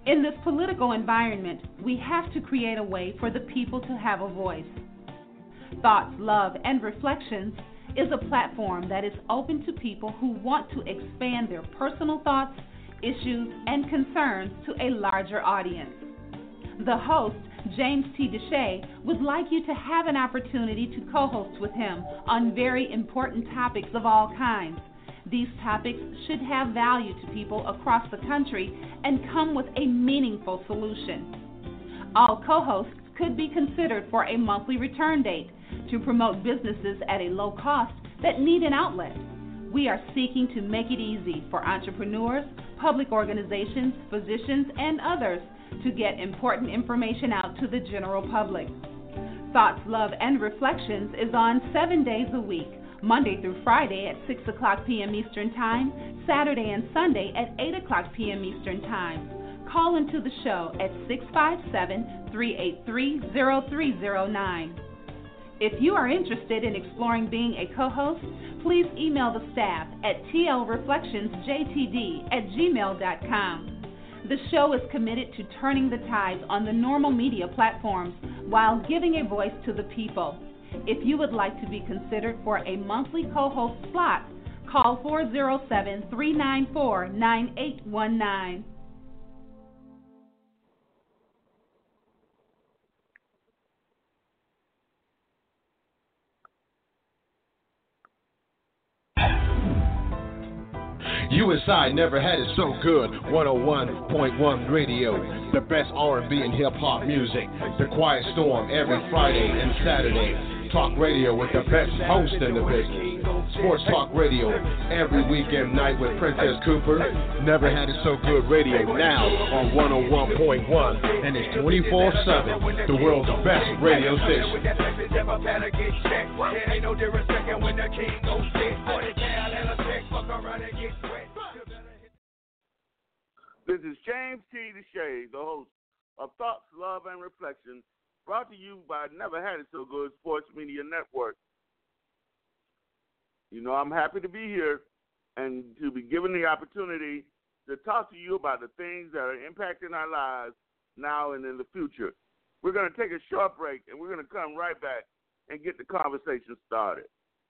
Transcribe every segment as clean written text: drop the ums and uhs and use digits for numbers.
In this political environment, we have to create a way for the people to have a voice. Thoughts, Love, and Reflections is a platform that is open to people who want to expand their personal thoughts, issues, and concerns to a larger audience. The host, James T. Deshay, would like you to have an opportunity to co-host with him on very important topics of all kinds. These topics should have value to people across the country and come with a meaningful solution. All co-hosts could be considered for a monthly return date to promote businesses at a low cost that need an outlet. We are seeking to make it easy for entrepreneurs, public organizations, physicians, and others to get important information out to the general public. Thoughts, Love, and Reflections is on 7 days a week, Monday through Friday at 6 o'clock p.m. Eastern Time, Saturday and Sunday at 8 o'clock p.m. Eastern Time. Call into the show at 657-383-0309. If you are interested in exploring being a co-host, please email the staff at tlreflectionsjtd@gmail.com. The show is committed to turning the tides on the normal media platforms while giving a voice to the people. If you would like to be considered for a monthly co-host slot, call 407-394-9819. USI never had it so good. 101.1 Radio, the best R&B and hip-hop music. The Quiet Storm every Friday and Saturday. Talk radio with the best host in the business. Sports Talk Radio every weekend night with Princess Cooper. Never had it so good radio now on 101.1, and it's 24/7. The world's best radio station. This is James T. Deshay, the host of Thoughts, Love, and Reflections, brought to you by Never Had It So Good Sports Media Network. You know, I'm happy to be here and to be given the opportunity to talk to you about the things that are impacting our lives now and in the future. We're going to take a short break, and we're going to come right back and get the conversation started.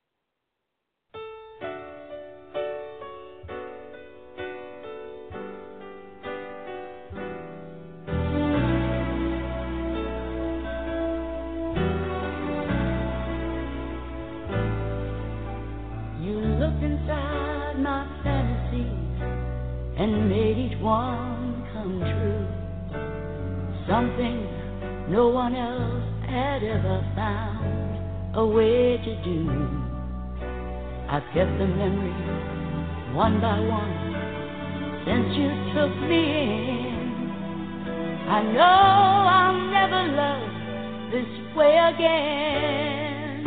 And made each one come true. Something no one else had ever found a way to do. I've kept the memories one by one since you took me in. I know I'll never love this way again.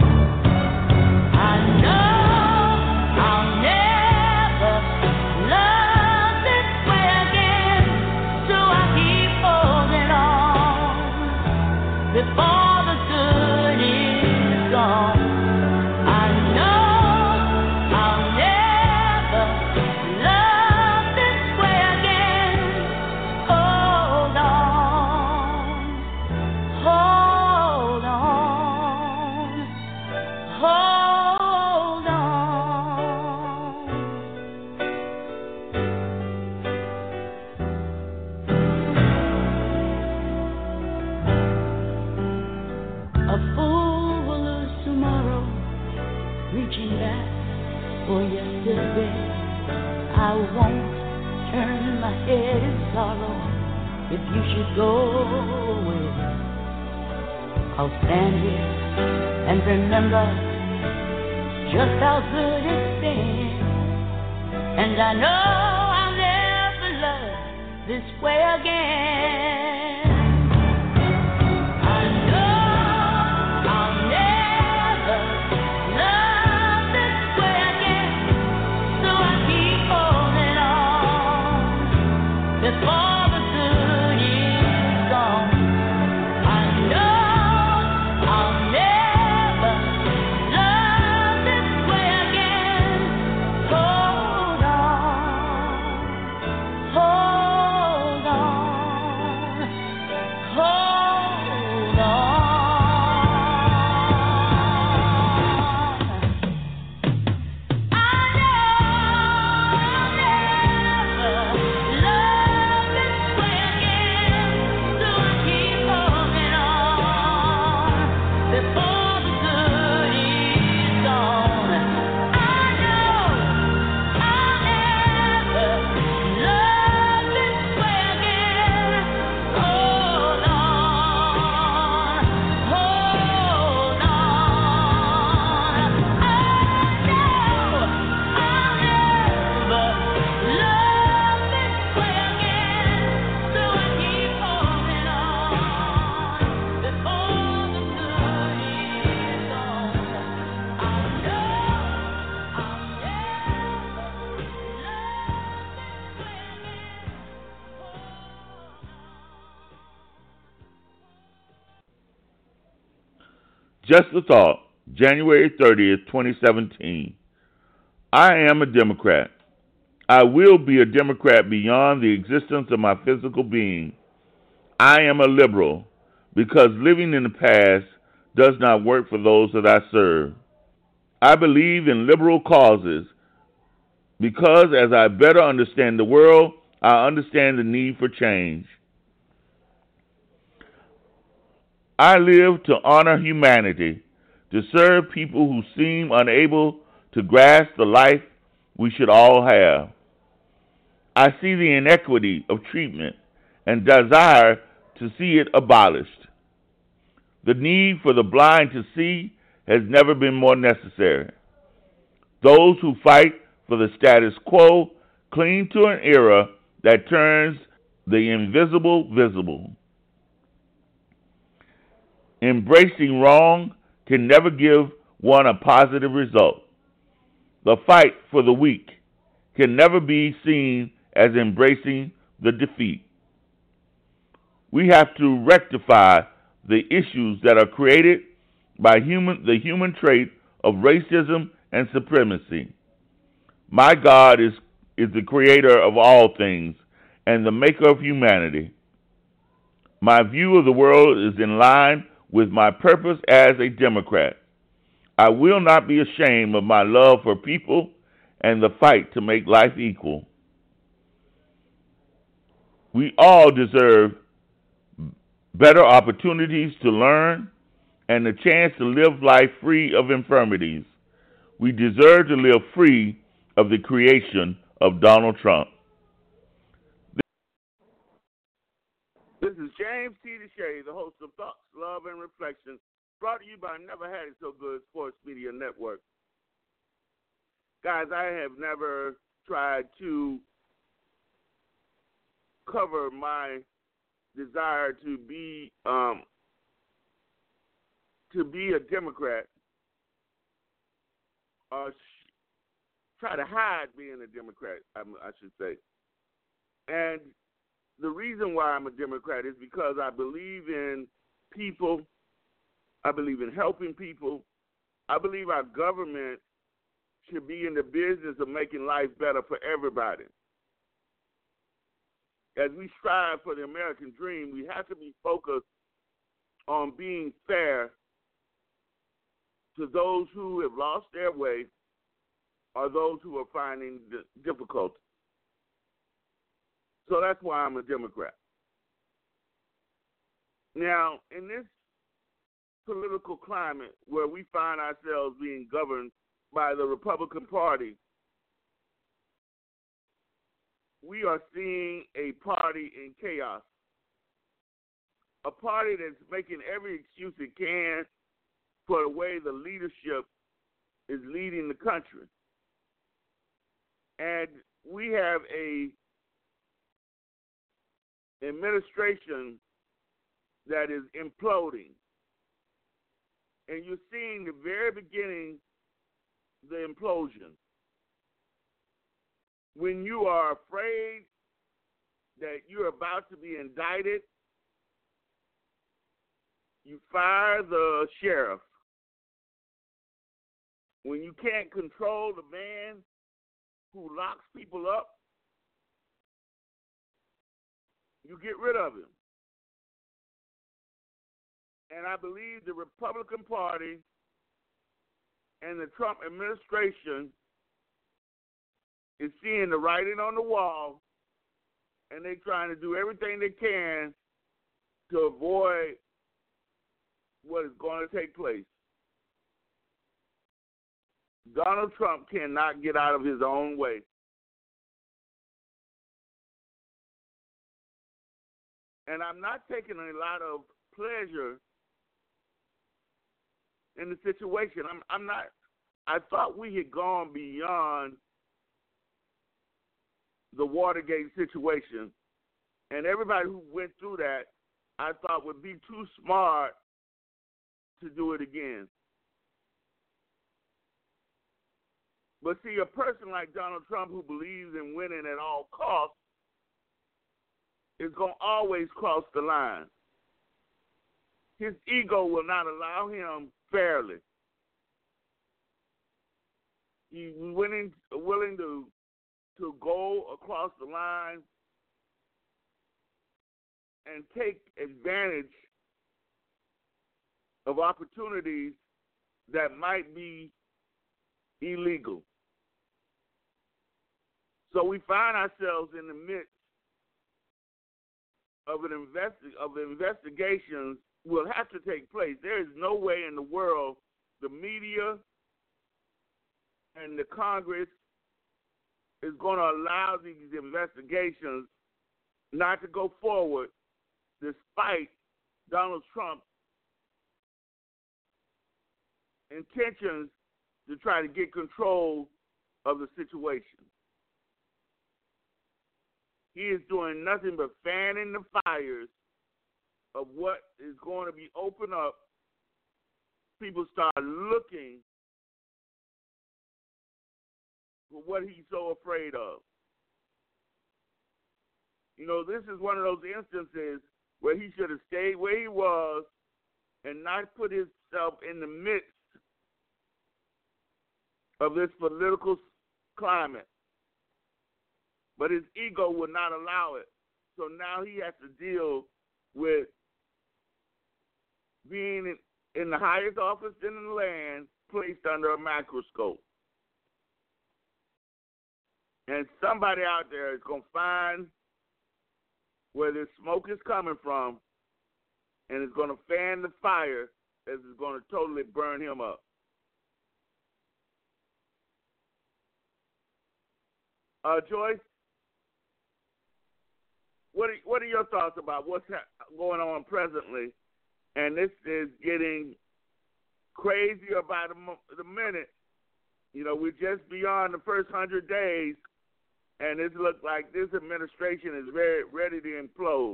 I know I'll never love this way again, so I keep holding on before the good is gone. I know I'll never love this way again. Hold on, hold on, hold on. A fool will lose tomorrow, reaching back for yesterday. I won't turn my head in sorrow if you should go away. I'll stand here and remember just how good it's been. And I know I'll never love this way again. I know I'll never love this way again, so I keep holding on before the good is gone. I know I'll never love this way again. Hold on, hold on. Just a thought, January 30th, 2017. I am a Democrat. I will be a Democrat beyond the existence of my physical being. I am a liberal because living in the past does not work for those that I serve. I believe in liberal causes because as I better understand the world, I understand the need for change. I live to honor humanity, to serve people who seem unable to grasp the life we should all have. I see the inequity of treatment and desire to see it abolished. The need for the blind to see has never been more necessary. Those who fight for the status quo cling to an era that turns the invisible visible. Embracing wrong can never give one a positive result. The fight for the weak can never be seen as embracing the defeat. We have to rectify the issues that are created by the human trait of racism and supremacy. My God is the creator of all things and the maker of humanity. My view of the world is in line with my purpose as a Democrat. I will not be ashamed of my love for people and the fight to make life equal. We all deserve better opportunities to learn and the chance to live life free of infirmities. We deserve to live free of the creation of Donald Trump. This is James T. DeShay, the host of Thoughts, Love, and Reflections, brought to you by Never Had It So Good Sports Media Network. Guys, I have never tried to cover my desire to be a Democrat, or try to hide being a Democrat, I should say. And the reason why I'm a Democrat is because I believe in people. I believe in helping people. I believe our government should be in the business of making life better for everybody. As we strive for the American dream, we have to be focused on being fair to those who have lost their way or those who are finding the difficult. So that's why I'm a Democrat. Now, in this political climate where we find ourselves being governed by the Republican Party, we are seeing a party in chaos, a party that's making every excuse it can for the way the leadership is leading the country. And we have a administration that is imploding. And you're seeing the very beginning, the implosion. When you are afraid that you're about to be indicted, you fire the sheriff. When you can't control the man who locks people up, you get rid of him. And I believe the Republican Party and the Trump administration is seeing the writing on the wall, and they're trying to do everything they can to avoid what is going to take place. Donald Trump cannot get out of his own way. And I'm not taking a lot of pleasure in the situation. I'm not. I thought we had gone beyond the Watergate situation, and everybody who went through that, I thought would be too smart to do it again. But see, a person like Donald Trump who believes in winning at all costs is going to always cross the line. His ego will not allow him fairly. He's willing to go across the line and take advantage of opportunities that might be illegal. So we find ourselves in the midst of investigations will have to take place. There is no way in the world the media and the Congress is going to allow these investigations not to go forward despite Donald Trump's intentions to try to get control of the situation. He is doing nothing but fanning the fires of what is going to be opened up. People start looking for what he's so afraid of. You know, this is one of those instances where he should have stayed where he was and not put himself in the midst of this political climate. But his ego would not allow it. So now he has to deal with being in the highest office in the land, placed under a microscope. And somebody out there is going to find where the smoke is coming from and is going to fan the fire that is going to totally burn him up. Joyce, what are your thoughts about what's going on presently? And this is getting crazier by the minute. You know, we're just beyond the first 100 days, and it looks like this administration is very ready to implode.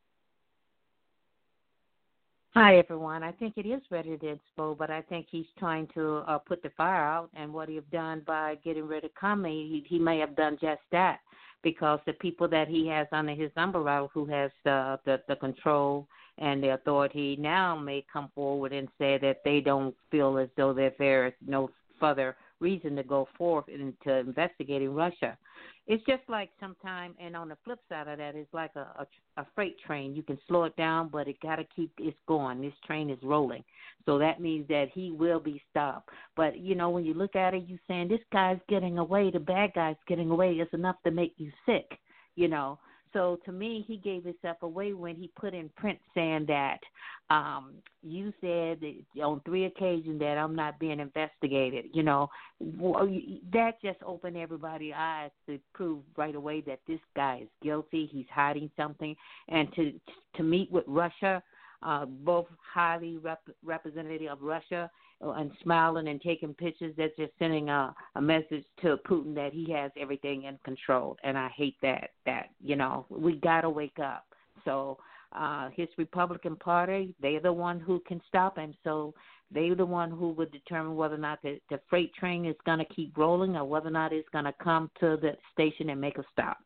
Hi, everyone. I think it is ready to explode, but I think he's trying to put the fire out, and what he's done by getting rid of Comey, he may have done just that, because the people that he has under his umbrella who has the control and the authority now may come forward and say that they don't feel as though that there is no further reason to go forth into investigating Russia. It's just like sometime, and on the flip side of that, it's like a freight train. You can slow it down, but it got to keep it's going. This train is rolling. So that means that he will be stopped. But, you know, when you look at it, you're saying this guy's getting away, the bad guy's getting away. It's enough to make you sick, you know. So to me, he gave himself away when he put in print saying that you said that on 3 occasions that I'm not being investigated. You know, that just opened everybody's eyes to prove right away that this guy is guilty. He's hiding something. And to meet with Russia, both highly representative of Russia and smiling and taking pictures, that's just sending a message to Putin that he has everything in control. And I hate that, you know, we got to wake up. So his Republican Party, they're the one who can stop him. So they're the one who would determine whether or not the freight train is going to keep rolling or whether or not it's going to come to the station and make a stop.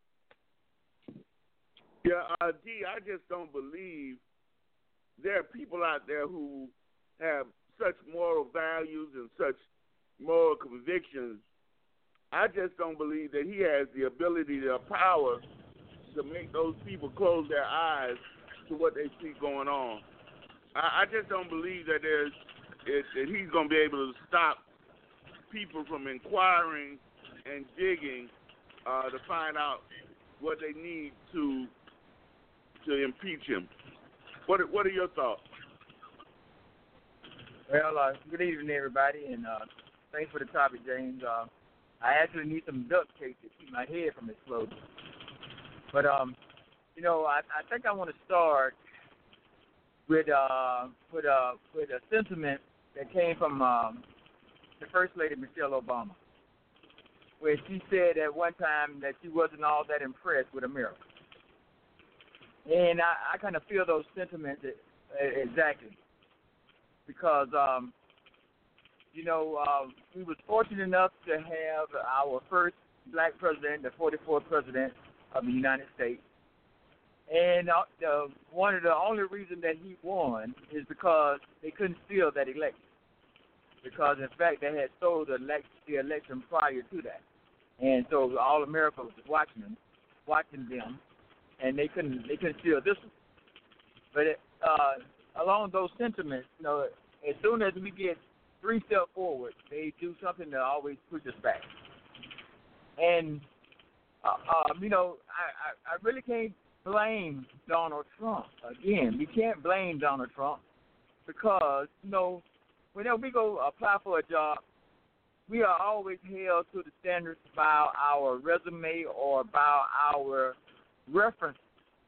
Yeah, Dee, I just don't believe there are people out there who have such moral values and such moral convictions. I just don't believe that he has the ability, the power to make those people close their eyes to what they see going on. I just don't believe that that he's going to be able to stop people from inquiring and digging to find out what they need to impeach him. What are your thoughts? Well, good evening, everybody, and thanks for the topic, James. I actually need some duct tape to keep my head from exploding. But, you know, I think I want to start with a sentiment that came from the First Lady, Michelle Obama, where she said at one time that she wasn't all that impressed with America. And I kind of feel those sentiments exactly. Because, you know, we was fortunate enough to have our first black president, the 44th president of the United States. And one of the only reason that he won is because they couldn't steal that election. Because, in fact, they had stole the election prior to that. And so all America was watching them, and they couldn't steal this one. But along those sentiments, as soon as we get 3 steps forward, they do something that always pushes us back. And, I really can't blame Donald Trump. Again, we can't blame Donald Trump because, whenever we go apply for a job, we are always held to the standards by our resume or by our references.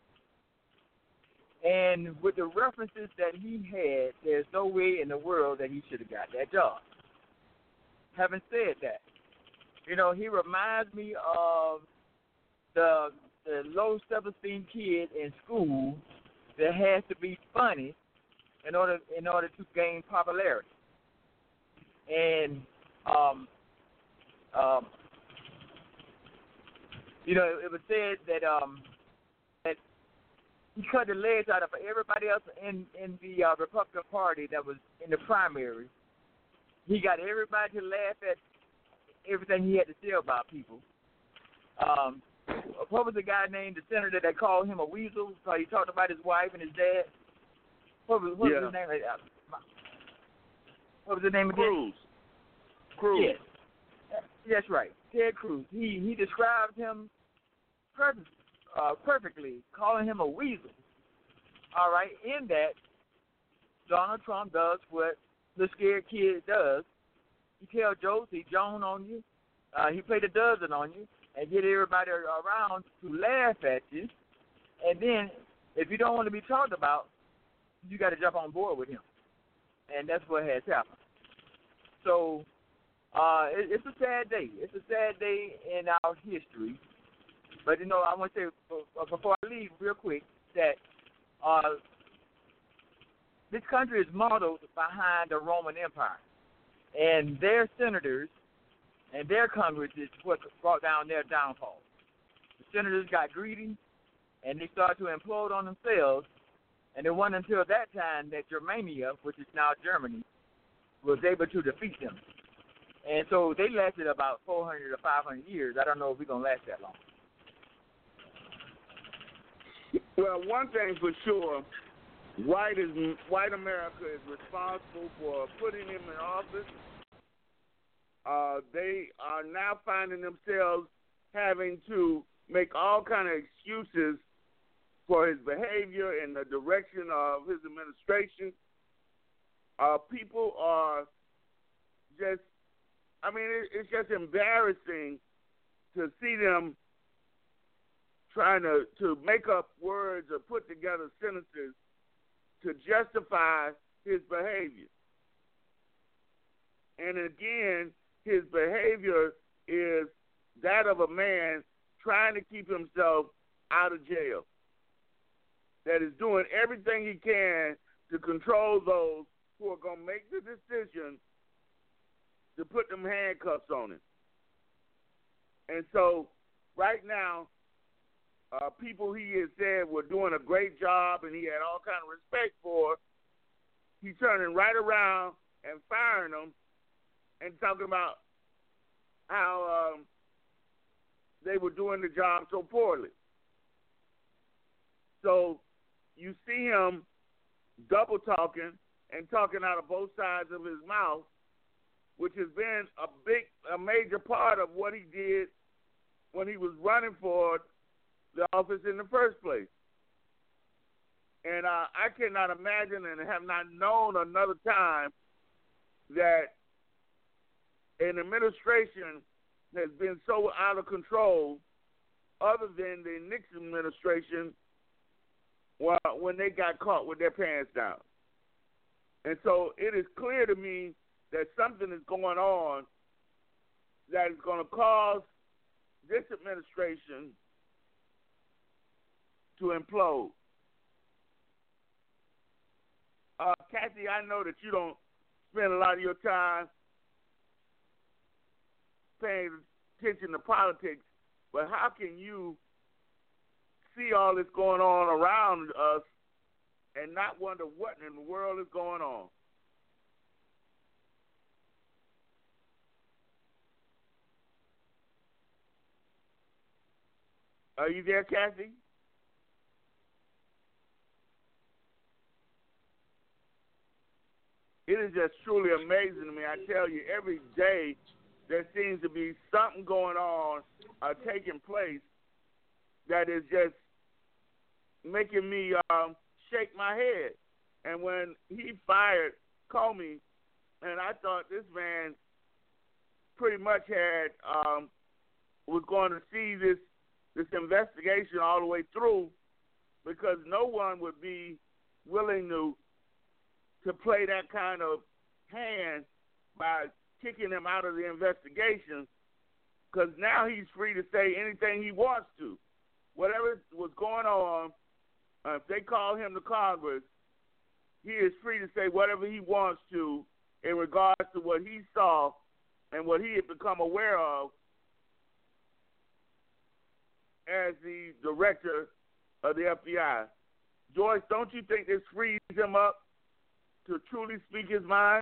And with the references that he had, there's no way in the world that he should have got that job. Having said that, he reminds me of the low self-esteem kid in school that has to be funny in order to gain popularity. And it was said that that he cut the legs out of everybody else in the Republican Party that was in the primary. He got everybody to laugh at everything he had to say about people. What was the guy named, the senator that called him a weasel because he talked about his wife and his dad? What was his name? What was the name again? Cruz. Yes. That's right. Ted Cruz. He described him perfectly, calling him a weasel. All right. In that, Donald Trump does what the scared kid does. He tells jokes, he Joan on you, he played a dozen on you, and get everybody around to laugh at you. And then, if you don't want to be talked about, you got to jump on board with him. And that's what has happened. So, it's a sad day. It's a sad day in our history. But, I want to say, before I leave real quick, that this country is modeled behind the Roman Empire. And their senators and their Congress is what brought down their downfall. The senators got greedy, and they started to implode on themselves. And it wasn't until that time that Germania, which is now Germany, was able to defeat them. And so they lasted about 400 or 500 years. I don't know if we're going to last that long. Well, one thing for sure, white America is responsible for putting him in office. They are now finding themselves having to make all kind of excuses for his behavior and the direction of his administration. People are just, it's just embarrassing to see them trying to make up words or put together sentences to justify his behavior. And again, his behavior is that of a man trying to keep himself out of jail, that is doing everything he can to control those who are going to make the decision to put them handcuffs on him. And so right now, people he has said were doing a great job and he had all kind of respect for, he's turning right around and firing them and talking about how they were doing the job so poorly. So you see him double talking and talking out of both sides of his mouth, which has been a major part of what he did when he was running for the office in the first place. And I cannot imagine and have not known another time that an administration has been so out of control other than the Nixon administration when they got caught with their pants down. And so it is clear to me that something is going on that is going to cause this administration to implode. Kathy, I know that you don't spend a lot of your time paying attention to politics, but how can you see all this going on around us and not wonder what in the world is going on. Are you there, Kathy? It is just truly amazing to me. I tell you, every day there seems to be something going on taking place that is just making me shake my head. And when he fired Comey, and I thought this man pretty much had was going to see this investigation all the way through, because no one would be willing to play that kind of hand by kicking him out of the investigation, because now he's free to say anything he wants to. Whatever was going on, if they call him to Congress, he is free to say whatever he wants to in regards to what he saw and what he had become aware of as the director of the FBI. Joyce, don't you think this frees him up to truly speak his mind?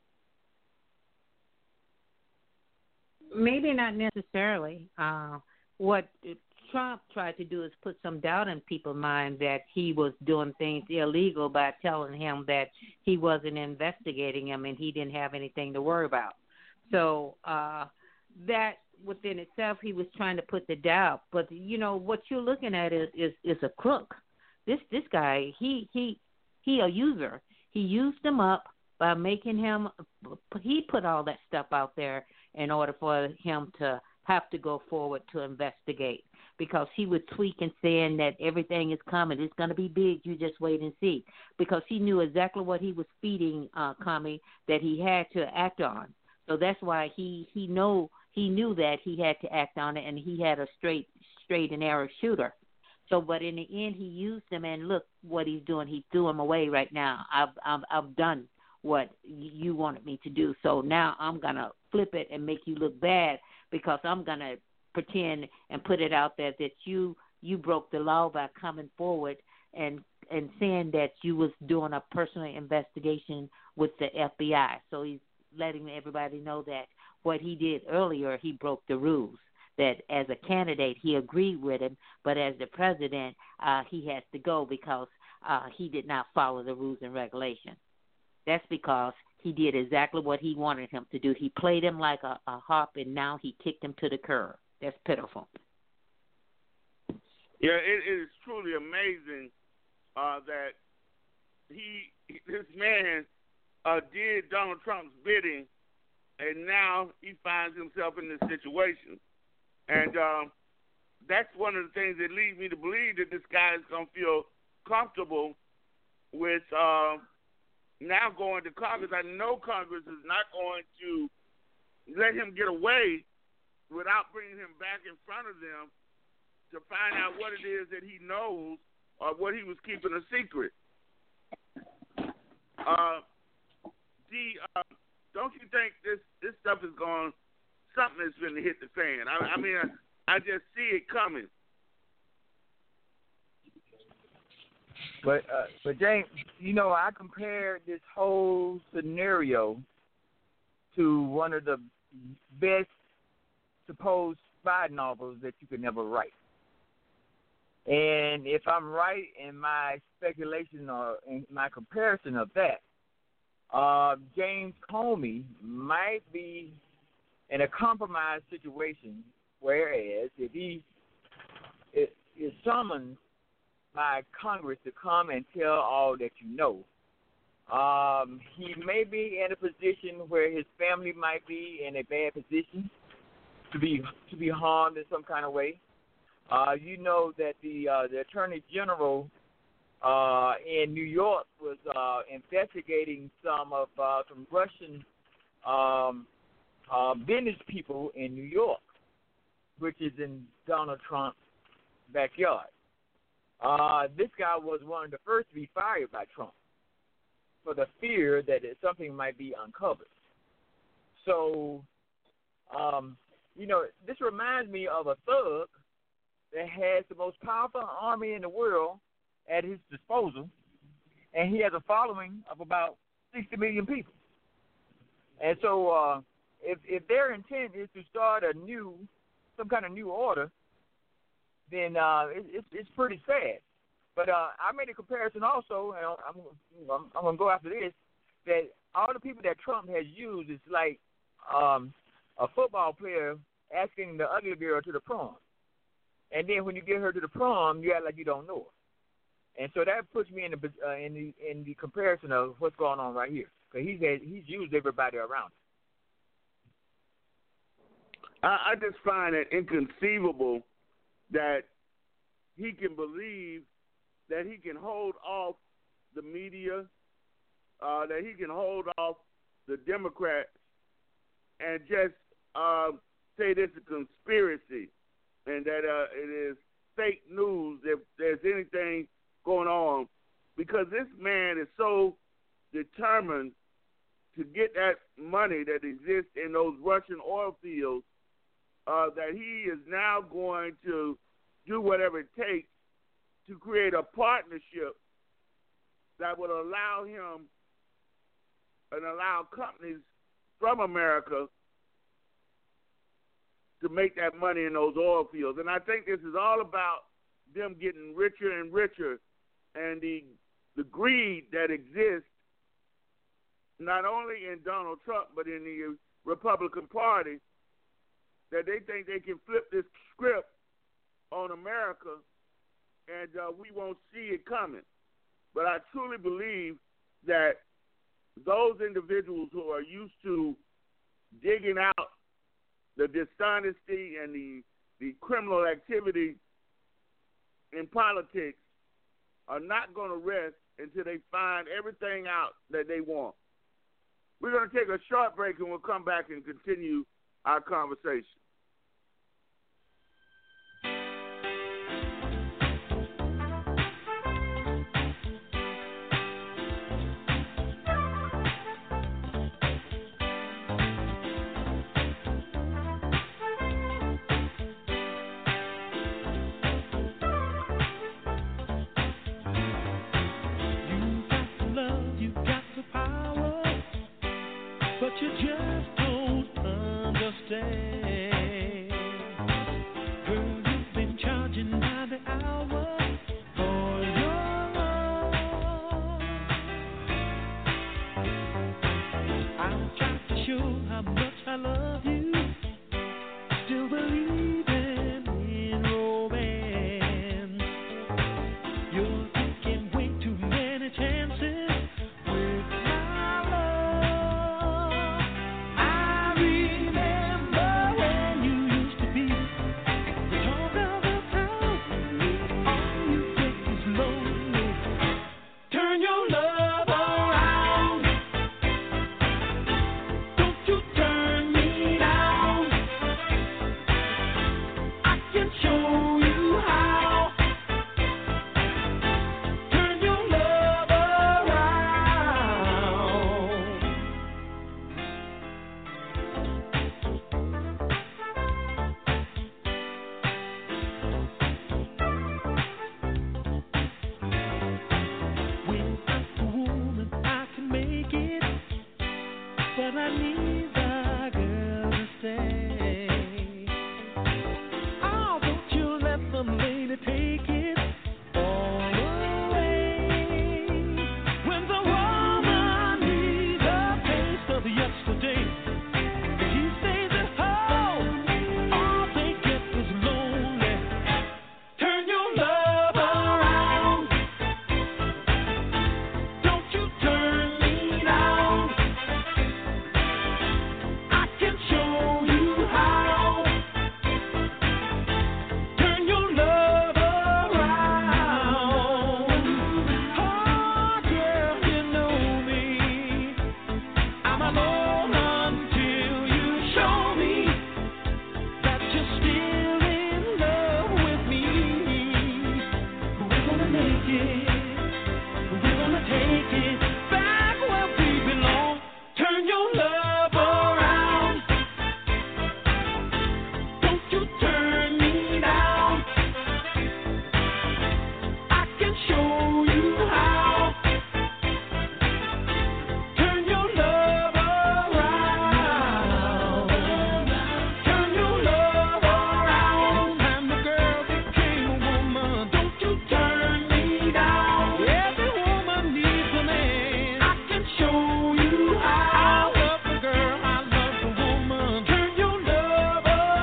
Maybe not necessarily. What Trump tried to do is put some doubt in people's mind that he was doing things illegal by telling him that he wasn't investigating him and he didn't have anything to worry about. So that within itself, he was trying to put the doubt. But you know what you're looking at is a crook. This guy, he a user. He used him up by making him. He put all that stuff out there in order for him to have to go forward to investigate, because he would tweak and saying that everything is coming. It's going to be big. You just wait and see. Because he knew exactly what he was feeding Comey that he had to act on. So that's why he knew that he had to act on it, and he had a straight and narrow shooter. So, but in the end, he used him, and look what he's doing. He threw him away right now. I've done what you wanted me to do. So now I'm gonna flip it and make you look bad, because I'm gonna pretend and put it out there that you broke the law by coming forward and saying that you was doing a personal investigation with the FBI. So he's letting everybody know that what he did earlier, he broke the rules. That as a candidate, he agreed with him, but as the president, he has to go because he did not follow the rules and regulations. That's because he did exactly what he wanted him to do. He played him like a harp, and now he kicked him to the curb. That's pitiful. Yeah, it is truly amazing that this man did Donald Trump's bidding, and now he finds himself in this situation. And that's one of the things that leads me to believe that this guy is going to feel comfortable with now going to Congress. I know Congress is not going to let him get away without bringing him back in front of them to find out what it is that he knows or what he was keeping a secret. Don't you think this stuff is going, something is going to hit the fan? I mean, I just see it coming. But James, you know, I compared this whole scenario to one of the best supposed spy novels that you could never write. And if I'm right in my speculation or in my comparison of that, James Comey might be in a compromised situation, whereas if he is summoned by Congress to come and tell all that you know, he may be in a position where his family might be in a bad position to be harmed in some kind of way. You know that the Attorney General in New York was investigating some Russian business people in New York, which is in Donald Trump's backyard. This guy was one of the first to be fired by Trump for the fear that something might be uncovered. So, you know, this reminds me of a thug that has the most powerful army in the world at his disposal, and he has a following of about 60 million people. And so if their intent is to start some kind of new order, then it's pretty sad. But I made a comparison also, and I'm going to go after this, that all the people that Trump has used is like a football player asking the ugly girl to the prom. And then when you get her to the prom, you act like you don't know her. And so that puts me in the comparison of what's going on right here. Because he's used everybody around him. I just find it inconceivable that he can believe that he can hold off the media, that he can hold off the Democrats, and just say this is a conspiracy and that it is fake news if there's anything going on, because this man is so determined to get that money that exists in those Russian oil fields that he is now going to do whatever it takes to create a partnership that would allow him and allow companies from America to make that money in those oil fields. And I think this is all about them getting richer and richer, and the greed that exists not only in Donald Trump but in the Republican Party, that they think they can flip this script on America and we won't see it coming. But I truly believe that those individuals who are used to digging out the dishonesty and the criminal activity in politics are not going to rest until they find everything out that they want. We're going to take a short break and we'll come back and continue our conversation. You just don't understand. Girl, you've been charging by the hour for your love. I'm trying to show how much I love you. Still believing in romance. You're taking way too many chances. can show you how. Turn your love around. Turn your love around. I'm the girl became a woman. Don't you turn me down. Every woman needs a man. I can show you how. I love the girl. I love the woman. Turn your love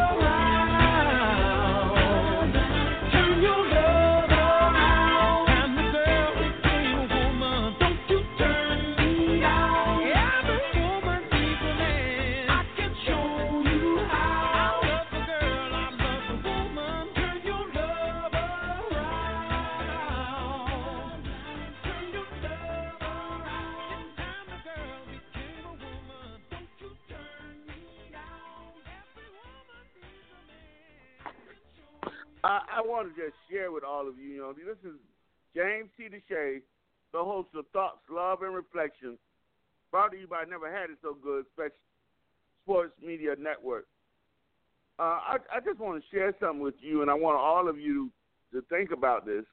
around. Turn your love around. I'm the girl became a woman. Don't you turn me down. Every woman needs a man. I can show you how. I love the girl. I love the woman. Turn your love around. Turn your love around. I'm the girl became a woman. Don't you turn me down. Every woman needs a man. I want to just share with all of you, this is James T. Deshay, the host of Thoughts, Love, and Reflection, brought to you by Never Had It So Good Sports Media Network. I just want to share something with you, and I want all of you to think about this.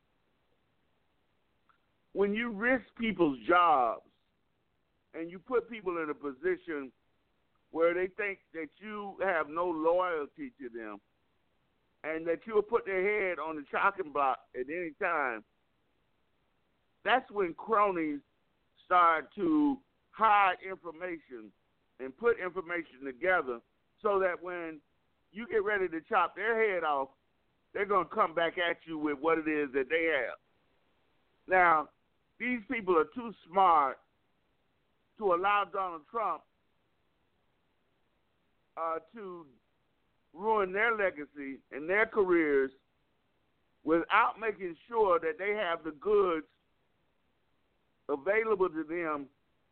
When you risk people's jobs and you put people in a position where they think that you have no loyalty to them and that you'll put their head on the chopping block at any time, that's when cronies start to hide information and put information together so that when you get ready to chop their head off, they're going to come back at you with what it is that they have. Now, these people are too smart to allow Donald Trump to ruin their legacy and their careers without making sure that they have the goods available to them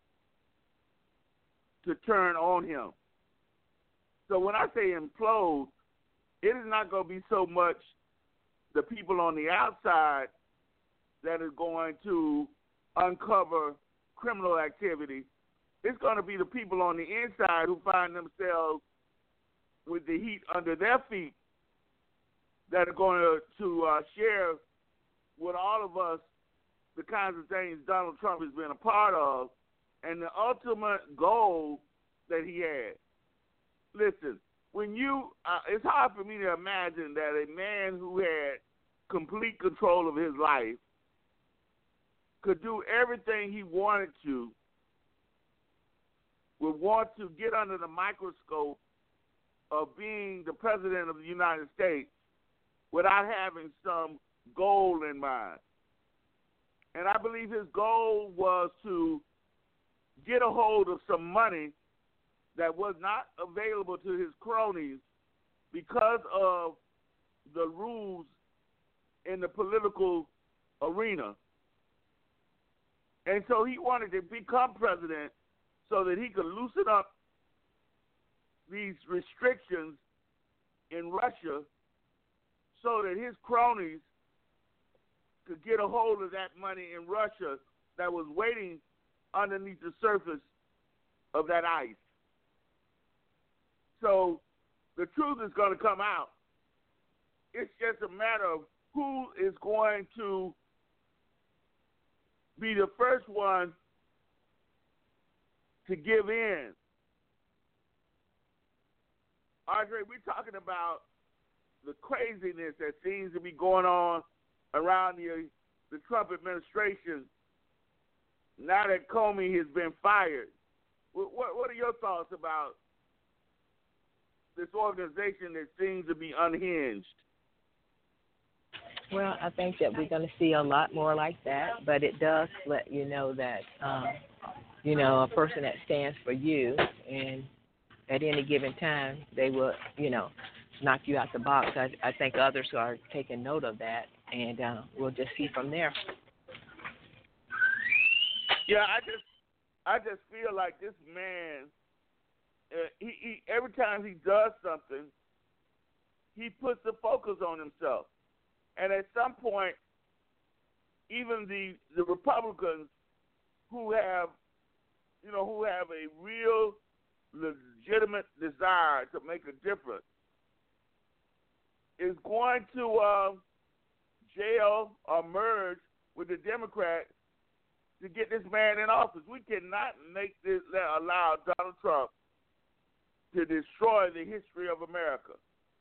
to turn on him. So when I say implode, it is not going to be so much the people on the outside that is going to uncover criminal activity. It's going to be the people on the inside who find themselves with the heat under their feet that are going to share with all of us the kinds of things Donald Trump has been a part of and the ultimate goal that he had. Listen, when it's hard for me to imagine that a man who had complete control of his life could do everything he wanted to, would want to get under the microscope of being the president of the United States without having some goal in mind. And I believe his goal was to get a hold of some money that was not available to his cronies because of the rules in the political arena. And so he wanted to become president so that he could loosen up these restrictions in Russia so that his cronies could get a hold of that money in Russia that was waiting underneath the surface of that ice. So the truth is going to come out. It's just a matter of who is going to be the first one to give in. Andre, we're talking about the craziness that seems to be going on around the Trump administration now that Comey has been fired. What are your thoughts about this organization that seems to be unhinged? Well, I think that we're going to see a lot more like that, but it does let you know that, a person that stands for you, and at any given time, they will, knock you out the box. I think others are taking note of that, and we'll just see from there. Yeah, I just feel like this man, he every time he does something, he puts the focus on himself. And at some point, even the Republicans who have a real legitimate desire to make a difference is going to jail or merge with the Democrats to get this man in office. We cannot allow Donald Trump to destroy the history of America.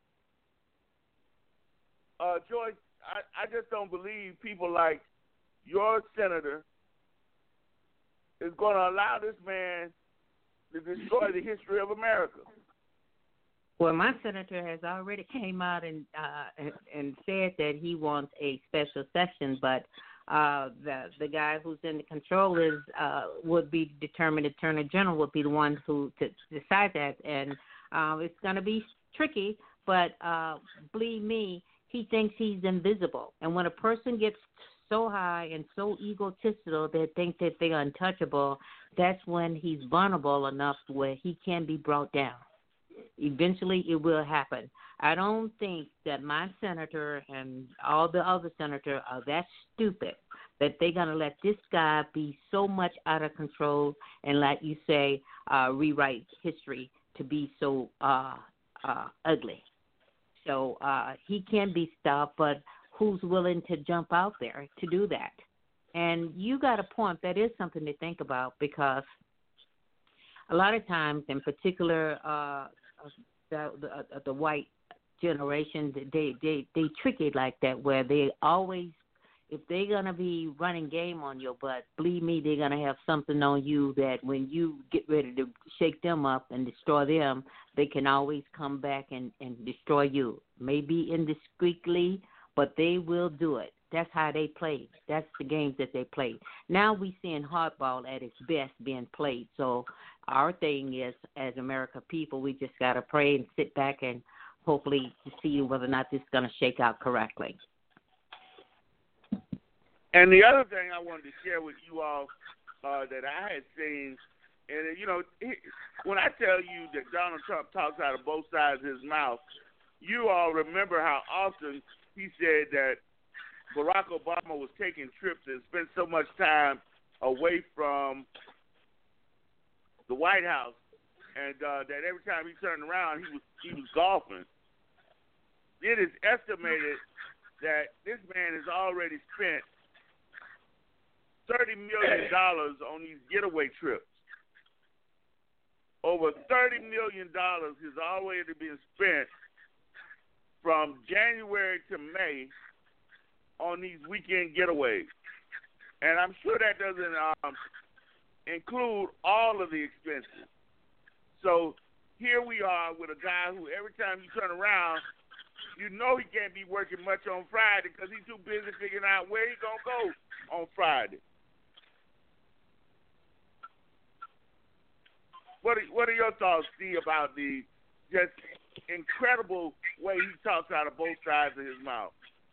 Joyce, I just don't believe people like your senator is going to allow this man to destroy the history of America. Well, my senator has already came out and said that he wants a special session, but the guy who's in the control would be determined. Attorney General would be the one who to decide that, and it's going to be tricky. But believe me, he thinks he's invisible, and when a person gets so high and so egotistical they think that they're untouchable, that's when he's vulnerable enough where he can be brought down. Eventually, it will happen. I don't think that my senator and all the other senators are that stupid that they're going to let this guy be so much out of control and, like you say, rewrite history to be so ugly. So he can be stopped, but who's willing to jump out there to do that? And you got a point. That is something to think about, because a lot of times, in particular, the white generation, they trick it like that, where they always, if they're going to be running game on your butt, believe me, they're going to have something on you that when you get ready to shake them up and destroy them, they can always come back and destroy you. Maybe indiscreetly, but they will do it. That's how they play. That's the games that they play. Now we seeing hardball at its best being played. So our thing is, as American people, we just got to pray and sit back and hopefully to see whether or not this is going to shake out correctly. And the other thing I wanted to share with you all that I had seen, and, you know, when I tell you that Donald Trump talks out of both sides of his mouth, you all remember how often he said that Barack Obama was taking trips and spent so much time away from the White House, and that every time he turned around, he was golfing. It is estimated that this man has already spent $30 million on these getaway trips. Over $30 million has already been spent from January to May on these weekend getaways. And I'm sure that doesn't include all of the expenses. So here we are with a guy who every time you turn around, you know he can't be working much on Friday because he's too busy figuring out where he's going to go on Friday. What are your thoughts, Steve, about the just incredible way he talks out of both sides of his mouth?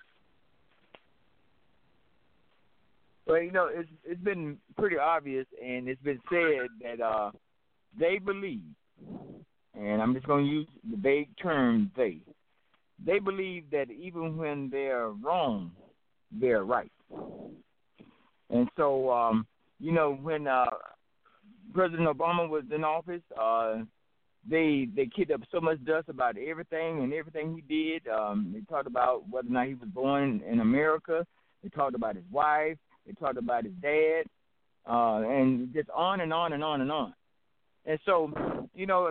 Well, you know, it's been pretty obvious, and it's been said that they believe, and I'm just going to use the vague term they believe that even when they're wrong, they're right. And so, you know, when President Obama was in office, they kicked up so much dust about everything and everything he did. They talked about whether or not he was born in America. They talked about his wife. They talked about his dad, and just on and on and on and on. And so, you know,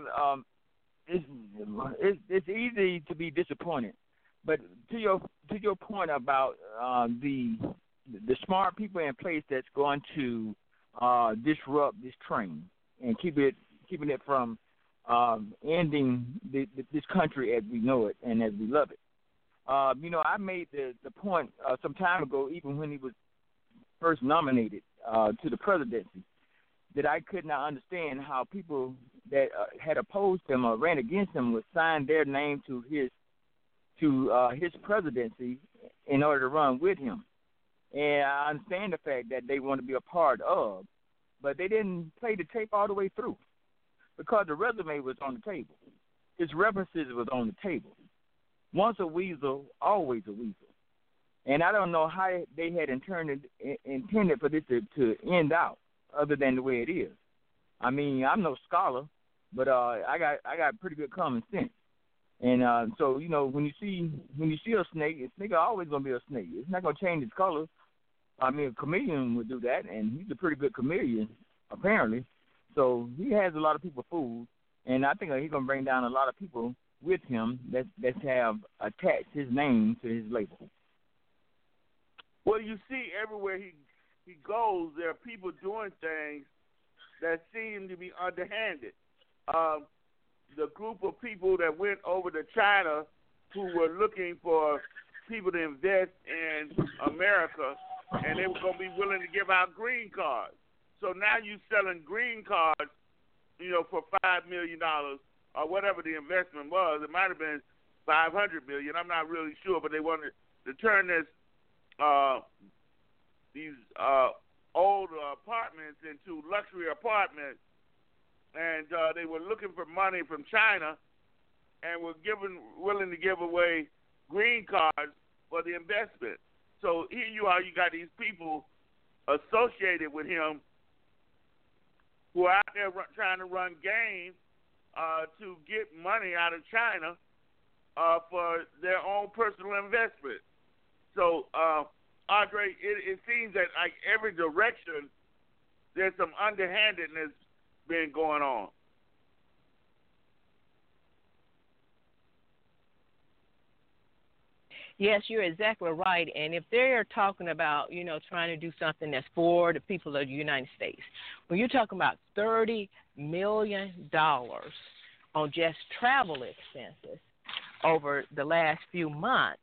it's easy to be disappointed. But to your point about the smart people in place that's going to disrupt this train and keeping it from ending this country as we know it and as we love it. You know, I made the point some time ago, even when he was first nominated to the presidency, that I could not understand how people that had opposed him or ran against him would sign their name to his presidency in order to run with him. And I understand the fact that they want to be a part of, but they didn't play the tape all the way through because the resume was on the table. His references was on the table. Once a weasel, always a weasel. And I don't know how they had intended for this to end out other than the way it is. I mean, I'm no scholar, but I got pretty good common sense. And so, you know, when you see a snake is always going to be a snake. It's not going to change its color. I mean, a comedian would do that, and he's a pretty good comedian, apparently. So he has a lot of people fooled, and I think he's going to bring down a lot of people with him that have attached his name to his label. Well, you see everywhere he goes, there are people doing things that seem to be underhanded. The group of people that went over to China who were looking for people to invest in America, and they were going to be willing to give out green cards. So now you're selling green cards, for $5 million or whatever the investment was. It might have been $500 million. I'm not really sure, but they wanted to turn these old apartments into luxury apartments, and they were looking for money from China and were willing to give away green cards for the investment. So here you are, you got these people associated with him who are out there trying to run games to get money out of China for their own personal investment. So, Andre, it seems that like every direction there's some underhandedness been going on. Yes, you're exactly right. And if they're talking about, trying to do something that's for the people of the United States, when you're talking about $30 million on just travel expenses over the last few months,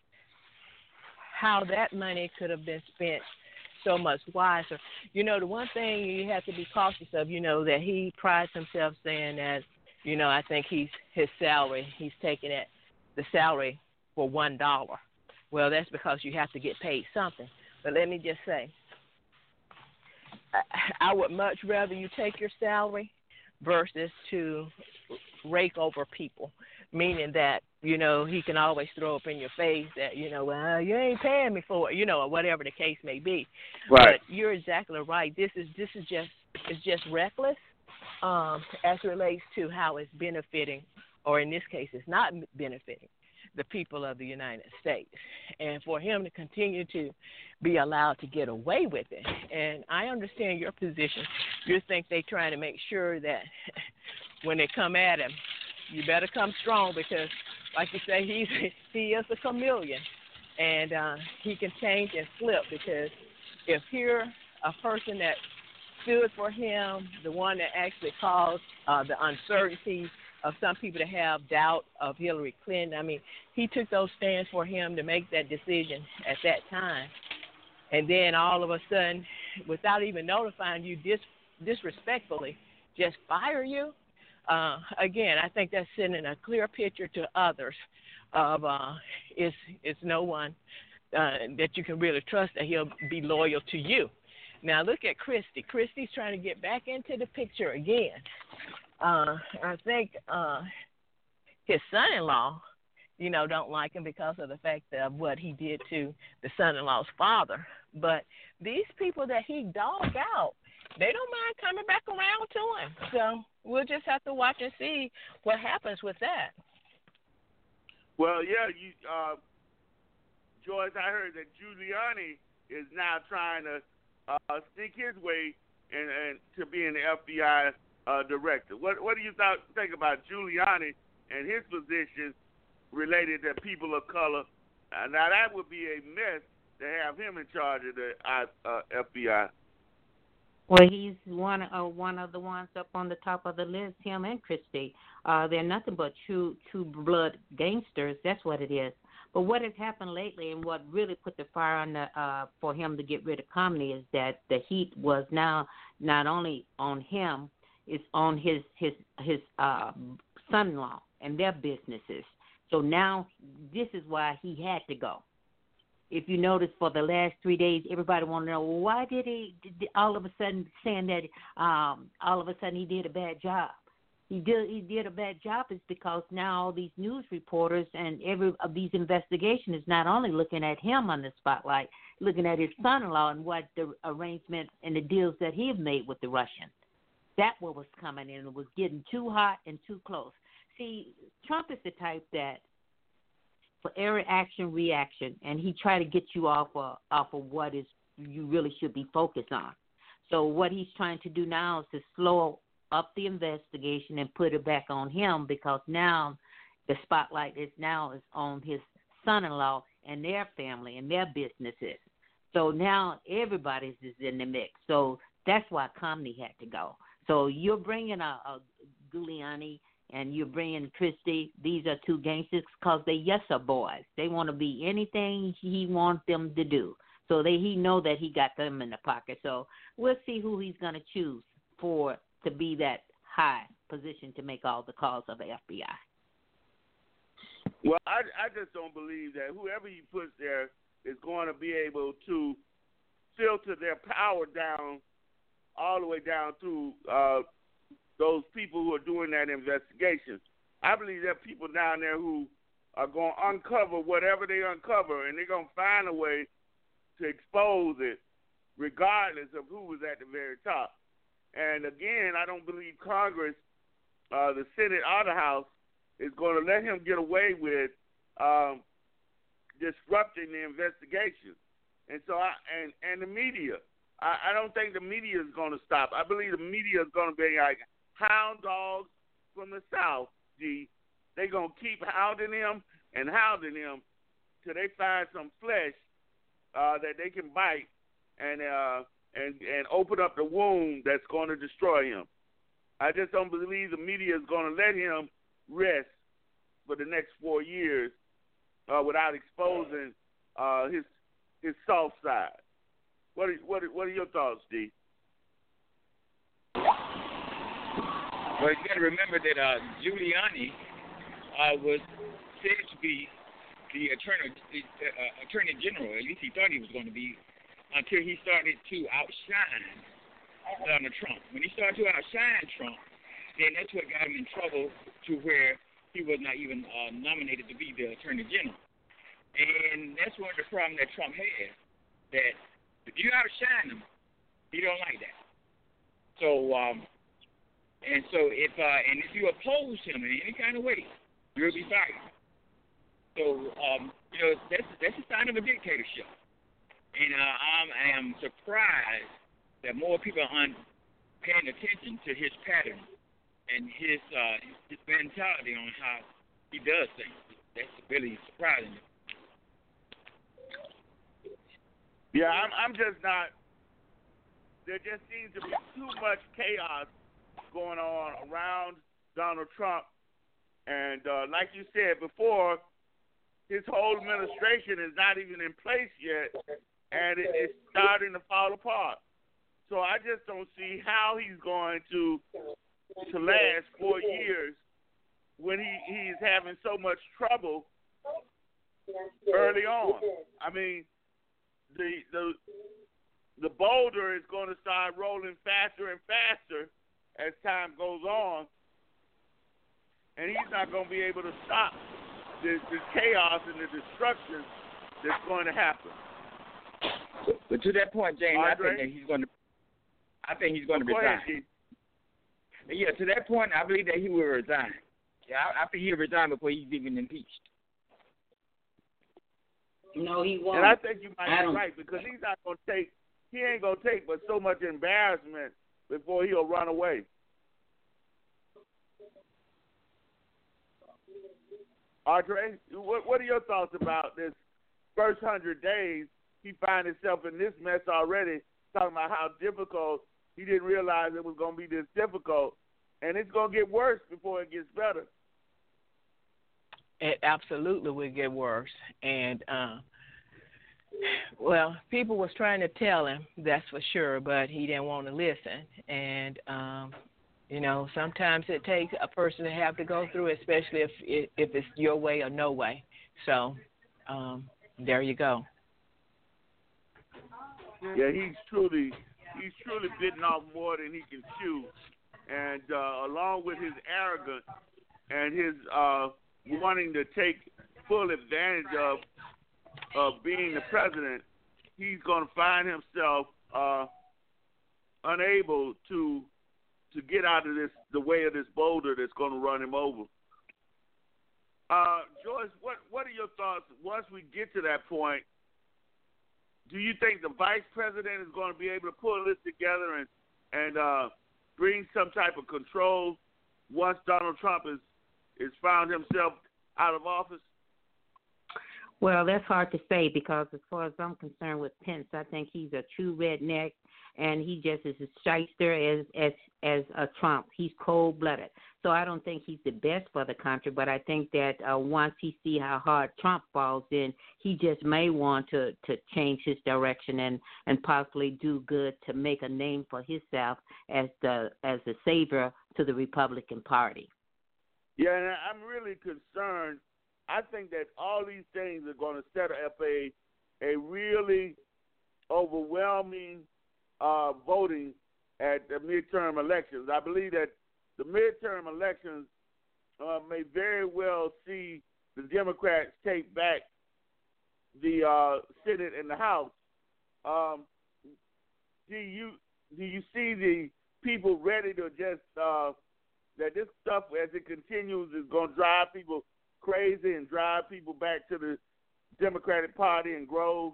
how that money could have been spent so much wiser. The one thing you have to be cautious of, that he prides himself saying that, I think his salary, he's taking the salary for $1. Well, that's because you have to get paid something. But let me just say, I would much rather you take your salary versus to rake over people, meaning that, he can always throw up in your face that, well, you ain't paying me for it, or whatever the case may be. Right. But you're exactly right. This is just reckless as it relates to how it's benefiting, or in this case, it's not benefiting the people of the United States. And for him to continue to be allowed to get away with it. And I understand your position. You think they're trying to make sure that when they come at him, you better come strong because, like you say, he is a chameleon. And he can change and flip because if you're a person that stood for him, the one that actually caused the uncertainty of some people to have doubt of Hillary Clinton. I mean, he took those stands for him to make that decision at that time. And then all of a sudden, without even notifying you disrespectfully, just fire you. Again, I think that's sending a clear picture to others of it's no one that you can really trust that he'll be loyal to you. Now, look at Christie. Christie's trying to get back into the picture again. I think his son-in-law, don't like him because of the fact of what he did to the son-in-law's father. But these people that he dogged out, they don't mind coming back around to him. So we'll just have to watch and see what happens with that. Well, yeah, Joyce, I heard that Giuliani is now trying to sneak his way and to being the FBI director. What do you think about Giuliani and his position related to people of color? Now that would be a mess to have him in charge of the FBI. Well, he's one of the ones up on the top of the list. Him and Christie, they're nothing but true blood gangsters. That's what it is. But what has happened lately, and what really put the fire on for him to get rid of Comey, is that the heat was now not only on him. It's on his son-in-law and their businesses. So now this is why he had to go. If you notice, for the last 3 days, everybody want to know, well, why did he all of a sudden saying that all of a sudden he did a bad job? He did a bad job is because now all these news reporters and every of these investigations is not only looking at him on the spotlight, looking at his son-in-law and what the arrangements and the deals that he had made with the Russians. That what was coming in. It was getting too hot and too close. See, Trump is the type that for every action, reaction, and he try to get you off of what is you really should be focused on. So what he's trying to do now is to slow up the investigation and put it back on him, because now the spotlight is on his son-in-law and their family and their businesses. So now everybody's is in the mix. So that's why Comey had to go. So you're bringing a Giuliani and you're bringing Christie. These are two gangsters because they yes-sir boys. They want to be anything he wants them to do. So he know that he got them in the pocket. So we'll see who he's going to choose to be that high position to make all the calls of the FBI. Well, I just don't believe that whoever he puts there is going to be able to filter their power down all the way down through those people who are doing that investigation. I believe there are people down there who are going to uncover whatever they uncover, and they're going to find a way to expose it regardless of who was at the very top. And, again, I don't believe Congress, the Senate or the House, is going to let him get away with disrupting the investigation. And so, and the media, I don't think the media is going to stop. I believe the media is going to be like hound dogs from the South, G. They're going to keep hounding him and hounding him till they find some flesh that they can bite and open up the wound that's going to destroy him. I just don't believe the media is going to let him rest for the next 4 years without exposing his soft side. What are your thoughts, D? Well, you got to remember that Giuliani was said to be the attorney general. At least he thought he was going to be, until he started to outshine Donald Trump. When he started to outshine Trump, then that's what got him in trouble to where he was not even nominated to be the attorney general. And that's one of the problems that Trump had, that if you outshine him, he don't like that. So, if you oppose him in any kind of way, you'll be fired. So, that's a sign of a dictatorship. And I am surprised that more people aren't paying attention to his pattern and his mentality on how he does things. That's really surprising. Yeah, I'm just not. There just seems to be too much chaos going on around Donald Trump. And like you said before, his whole administration is not even in place yet, and it's starting to fall apart. So I just don't see how he's going to last 4 years when he's having so much trouble early on. I mean, the boulder is going to start rolling faster and faster as time goes on, and he's not going to be able to stop this chaos and the destruction that's going to happen. But to that point, James, Andre? I think he's going to resign. Ahead, yeah, to that point, I believe that he will resign. Yeah, I think he'll resign before he's even impeached. No, he won't. and I think you might be right, because he ain't going to take but so much embarrassment before he'll run away. Andre, what are your thoughts about this first 100 days? He found himself in this mess already, talking about how difficult. He didn't realize it was going to be this difficult, and it's going to get worse before it gets better. It absolutely will get worse. And, well, people was trying to tell him, that's for sure, but he didn't want to listen. And, sometimes it takes a person to have to go through it, especially if it's your way or no way. So, there you go. Yeah, he's truly bitten off more than he can chew, and along with his arrogance and his wanting to take full advantage of being the president, he's going to find himself unable to get out of the way of this boulder that's going to run him over. Joyce, what are your thoughts once we get to that point? do you think the vice president is going to be able to pull this together and bring some type of control once Donald Trump is found himself out of office? Well, that's hard to say because as far as I'm concerned with Pence, I think he's a true redneck, and he just is as shyster as Trump. He's cold-blooded. So I don't think he's the best for the country, but I think that once he see how hard Trump falls in, he just may want to change his direction and possibly do good to make a name for himself as the savior to the Republican Party. Yeah, and I'm really concerned. I think that all these things are going to set up a really overwhelming voting at the midterm elections. I believe that the midterm elections may very well see the Democrats take back the Senate and the House. Do you see the people ready to just that this stuff as it continues is going to drive people crazy and drive people back to the Democratic Party in groves?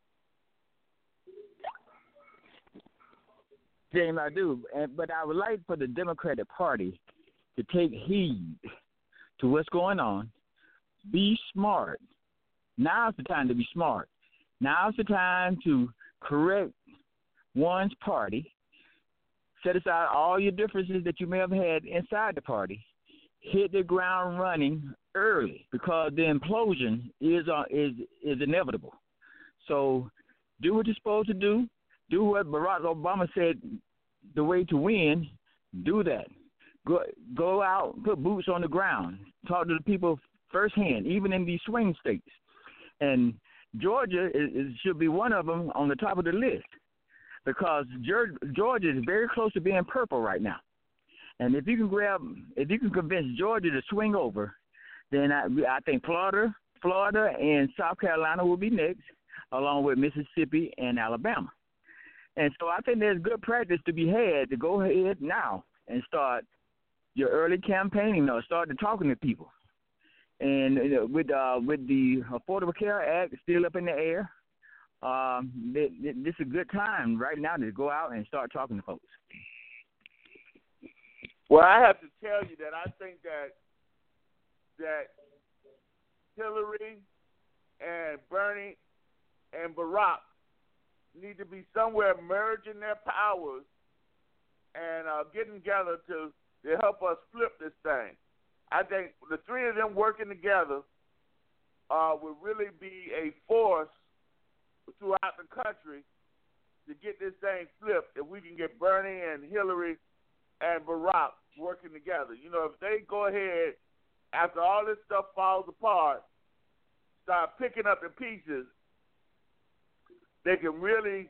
James, I do, but I would like for the Democratic Party to take heed to what's going on. Be smart. Now's the time to be smart. Now's the time to correct one's party. Set aside all your differences that you may have had inside the party. Hit the ground running early because the implosion is inevitable. So do what you're supposed to do. Do what Barack Obama said the way to win. Do that. Go out, put boots on the ground. Talk to the people firsthand, even in these swing states. And Georgia should be one of them on the top of the list because Georgia is very close to being purple right now. And if you can convince Georgia to swing over, then I think Florida and South Carolina will be next, along with Mississippi and Alabama. And so I think there's good practice to be had to go ahead now and start your early campaigning or start talking to people. And with the Affordable Care Act still up in the air, this is a good time right now to go out and start talking to folks. Well, I have to tell you that I think that Hillary and Bernie and Barack need to be somewhere merging their powers and getting together to help us flip this thing. I think the three of them working together would really be a force throughout the country to get this thing flipped if we can get Bernie and Hillary and Barack working together. You know, if they go ahead, after all this stuff falls apart, start picking up the pieces, they can really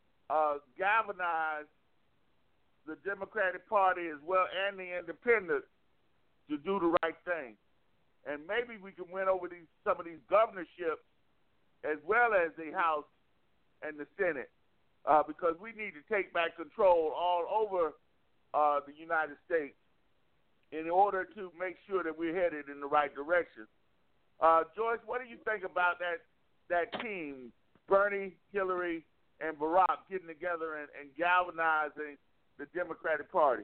galvanize the Democratic Party as well and the independents to do the right thing. And maybe we can win over some of these governorships as well as the House and the Senate because we need to take back control all over the United States in order to make sure that we're headed in the right direction. Joyce, what do you think about that team, Bernie, Hillary, and Barack getting together and galvanizing the Democratic Party?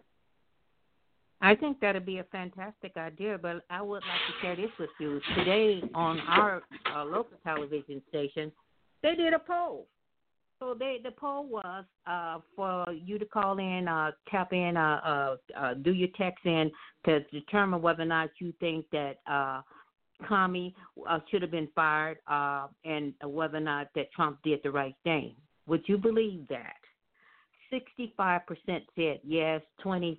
I think that would be a fantastic idea, but I would like to share this with you. Today on our local television station, they did a poll. So the poll was for you to call in, tap in, do your text in to determine whether or not you think that Comey should have been fired and whether or not that Trump did the right thing. Would you believe that? 65% said yes, 23%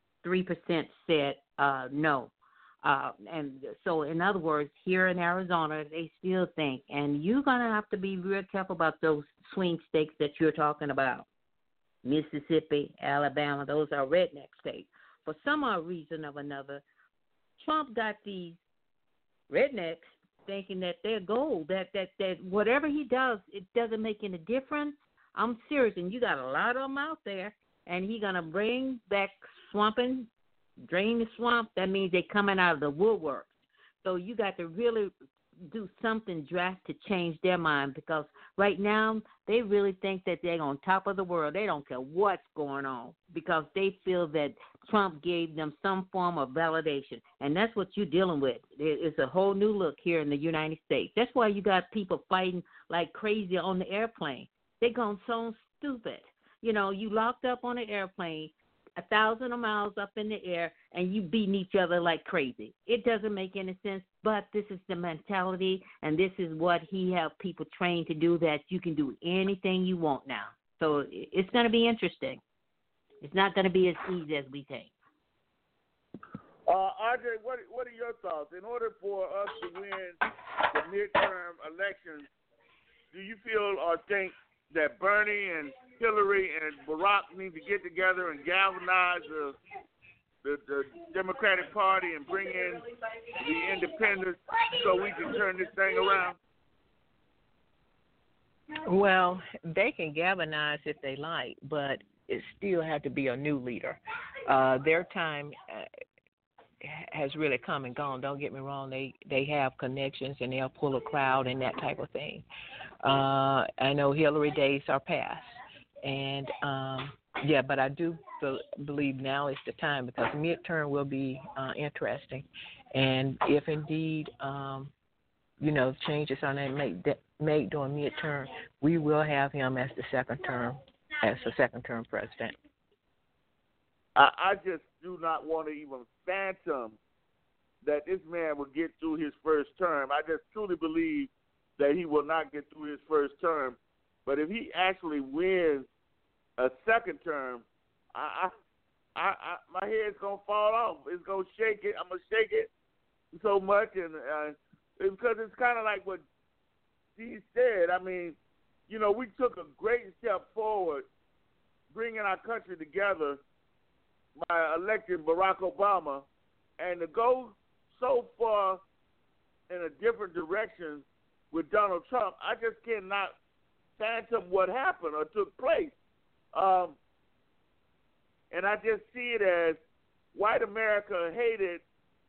said no. And so, in other words, here in Arizona, they still think, and you're going to have to be real careful about those swing states that you're talking about. Mississippi, Alabama, those are redneck states. For some odd reason or another, Trump got these rednecks thinking that they're gold, that whatever he does, it doesn't make any difference. I'm serious, and you got a lot of them out there, and he's going to bring back swamping, drain the swamp. That means they're coming out of the woodwork. So you got to really do something drastic to change their mind, because right now they really think that they're on top of the world. They don't care what's going on because they feel that Trump gave them some form of validation, and that's what you're dealing with. It's a whole new look here in the United States. That's why you got people fighting like crazy on the airplane. They're going so stupid. You know, you locked up on an airplane 1,000 miles up in the air, and you beating each other like crazy. It doesn't make any sense, but this is the mentality, and this is what he have people trained to do, that you can do anything you want now. So it's going to be interesting. It's not going to be as easy as we think. RJ, what are your thoughts? In order for us to win the midterm elections, do you feel or think that Bernie and Hillary and Barack need to get together and galvanize the Democratic Party and bring in the independents so we can turn this thing around? Well, they can galvanize if they like, but it still have to be a new leader. Their time has really come and gone. Don't get me wrong. They have connections and they'll pull a crowd and that type of thing. I know Hillary days are past. And, but I do believe now is the time, because midterm will be interesting. And if indeed, changes are made during midterm, we will have him as the second term president. I just do not want to even phantom that this man will get through his first term. I just truly believe that he will not get through his first term. But if he actually wins a second term, my head's gonna fall off. It's gonna shake it. I'm gonna shake it so much, and because it's kind of like what Dee said. I mean, we took a great step forward, bringing our country together by electing Barack Obama, and to go so far in a different direction with Donald Trump, I just cannot phantom what happened or took place. And I just see it as white America hated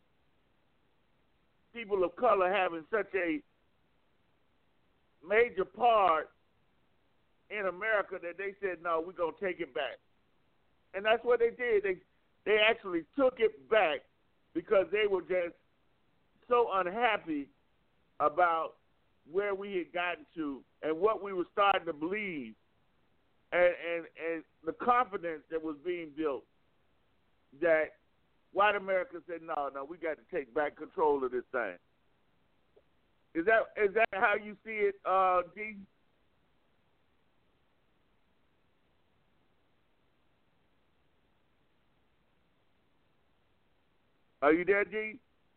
people of color having such a major part in America that they said, no, we're going to take it back. And that's what they did. They actually took it back because they were just so unhappy about where we had gotten to and what we were starting to believe, and the confidence that was being built, that white America said, no, we got to take back control of this thing. Is that how you see it, Dee? Are you there, Dee?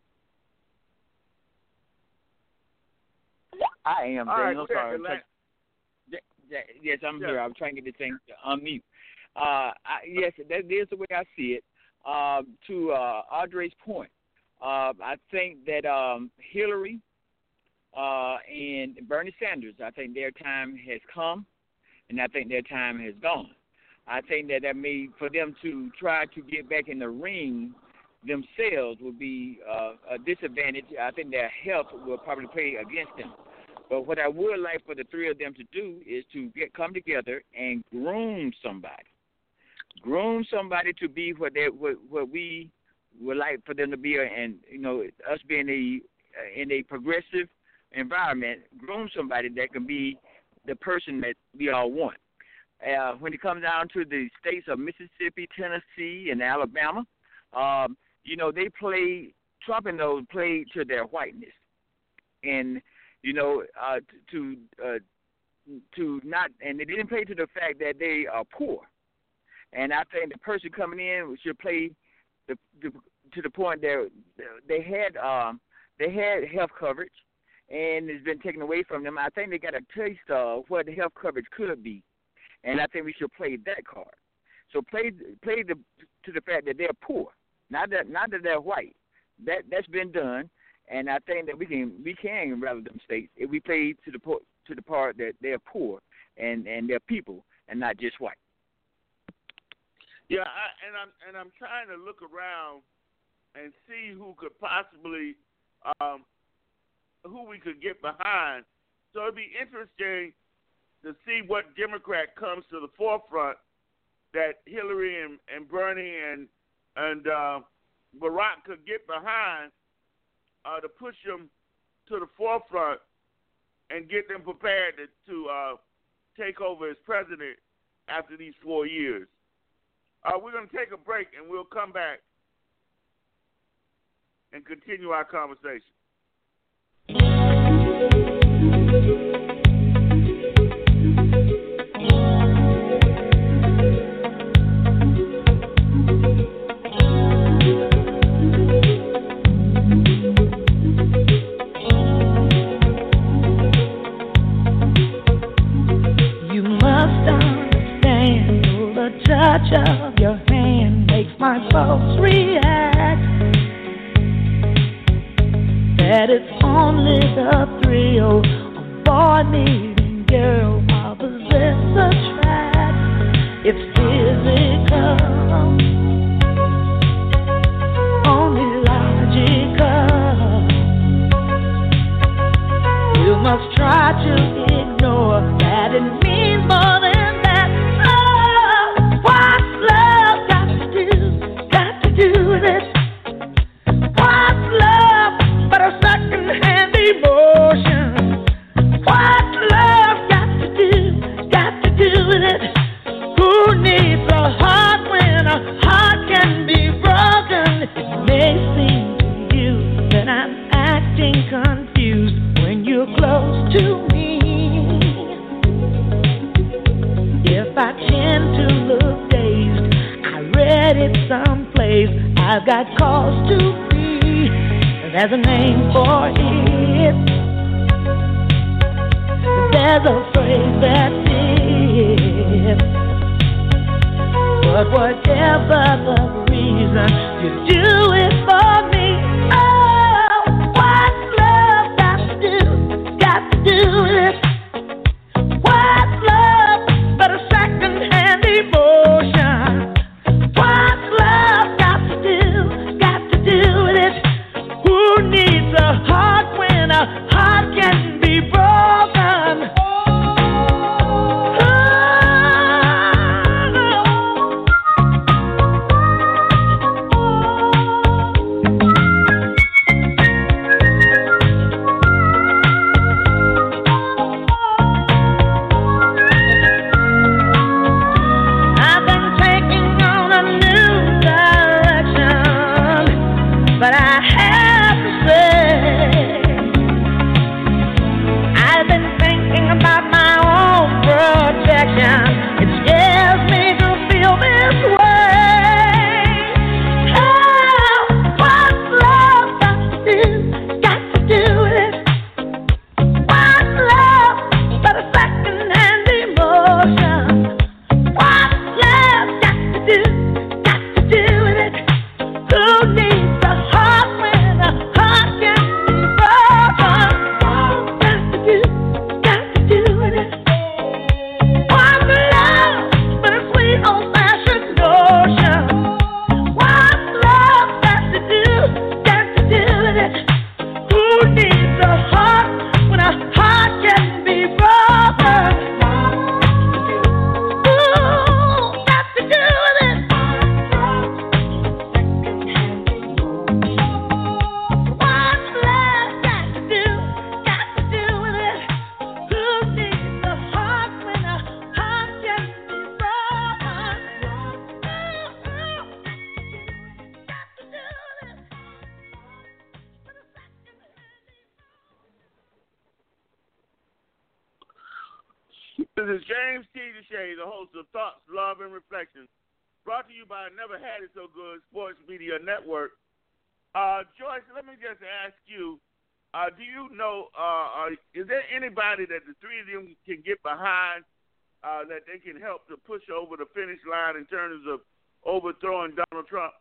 I am. All right, I'm sorry. Yes, I'm here. I'm trying to get this thing to unmute. Yes, that is the way I see it. To Audrey's point, I think that Hillary and Bernie Sanders, I think their time has come, and I think their time has gone. I think that may, for them to try to get back in the ring themselves would be a disadvantage. I think their health will probably play against them. But what I would like for the three of them to do is to come together and groom somebody to be what we would like for them to be, and us being in a progressive environment, groom somebody that can be the person that we all want. When it comes down to the states of Mississippi, Tennessee, and Alabama, they play, Trump and those play to their whiteness, and to not, and they didn't play to the fact that they are poor. And I think the person coming in should play to the point that they had health coverage, and it's been taken away from them. I think they got a taste of what the health coverage could be, and I think we should play that card. So play to the fact that they're poor, not that they're white. That's been done. And I think that we can rally them states if we play to the part that they're poor and they're people and not just white. Yeah, I'm trying to look around and see who could possibly who we could get behind. So it'd be interesting to see what Democrat comes to the forefront that Hillary and Bernie and Barack could get behind to push them to the forefront and get them prepared to take over as president after these 4 years. We're going to take a break, and we'll come back and continue our conversation. You must understand the touch of your hand makes my pulse react. That it's only the thrill of boy meeting girl opposites attract. It's physical, only logical. You must try to ignore that it means more than that. Oh, what's love got to do with it? What's love but a second-hand emotion? What's love got to do with it? Who needs a heart when a heart can be broken? It may seem to you that I'm acting confused when you're close to me. If I tend to look dazed, I read it someplace. I've got cause to be. There's a name for it. There's a phrase that's it. But whatever the reason, you do it for me. Oh, what's love got to do with it? What's love but a second-hand emotion? What's love got to do with it? Who needs a heart when a heart can be broken? I've been taking on a new direction, but I have to say, I've been thinking about my own protection. It scares me to feel this way. Oh, what's love got to do with it? What's love but a second-hand emotion? What's love got to do with it? Who needs a heart when a heart can be broken? Got to do with it. What's love but a sweet old-fashioned notion? What's love got to do with it? Who needs a heart when a heart can be broken? Ooh, got to do with it. What's love got to do with it? Who needs a heart when a heart can be broken? Got to do with it. This is James T. Deshay, the host of Thoughts, Love, and Reflections, brought to you by Never Had It So Good Sports Media Network. Joyce, let me just ask you, do you know, is there anybody that the three of them can get behind that they can help to push over the finish line in terms of overthrowing Donald Trump?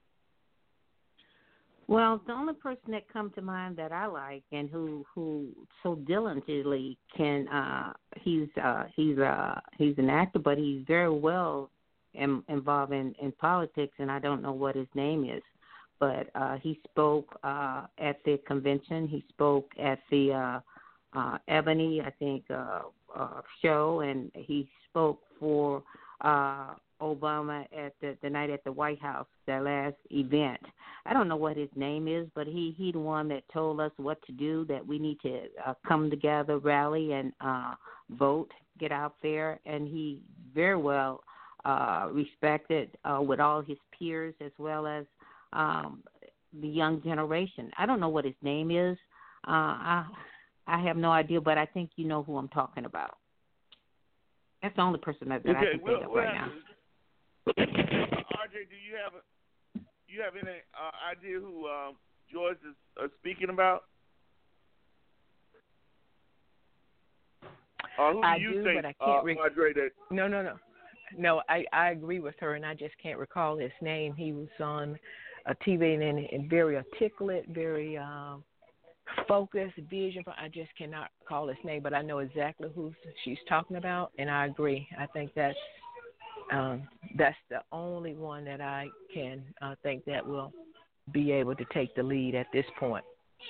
Well, the only person that comes to mind that I like and who so diligently can he's an actor, but he's very well involved in politics, and I don't know what his name is, but he spoke at the convention. He spoke at the Ebony, I think, show, and he spoke for Obama at the night at the White House, their last event. I don't know what his name is, but he the one that told us what to do, that we need to come together, rally, and vote, get out there, and he very well respected with all his peers as well as the young generation. I don't know what his name is. I have no idea, but I think you know who I'm talking about. That's the only person that I can think of right now. RJ, do you have any idea who Joyce is speaking about? Who do you think, but I can't Andre, that... No, I agree with her, and I just can't recall his name. He was on a TV and very articulate, very focused vision. I just cannot call his name, but I know exactly who she's talking about, and I agree. I think that's the only one that I can think that will be able to take the lead at this point.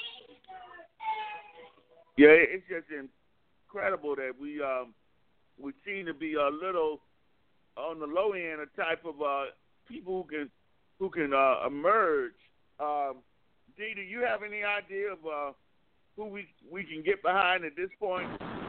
Yeah, it's just incredible that we seem to be a little on the low end, a type of people who can emerge. Dee, do you have any idea of who we can get behind at this point?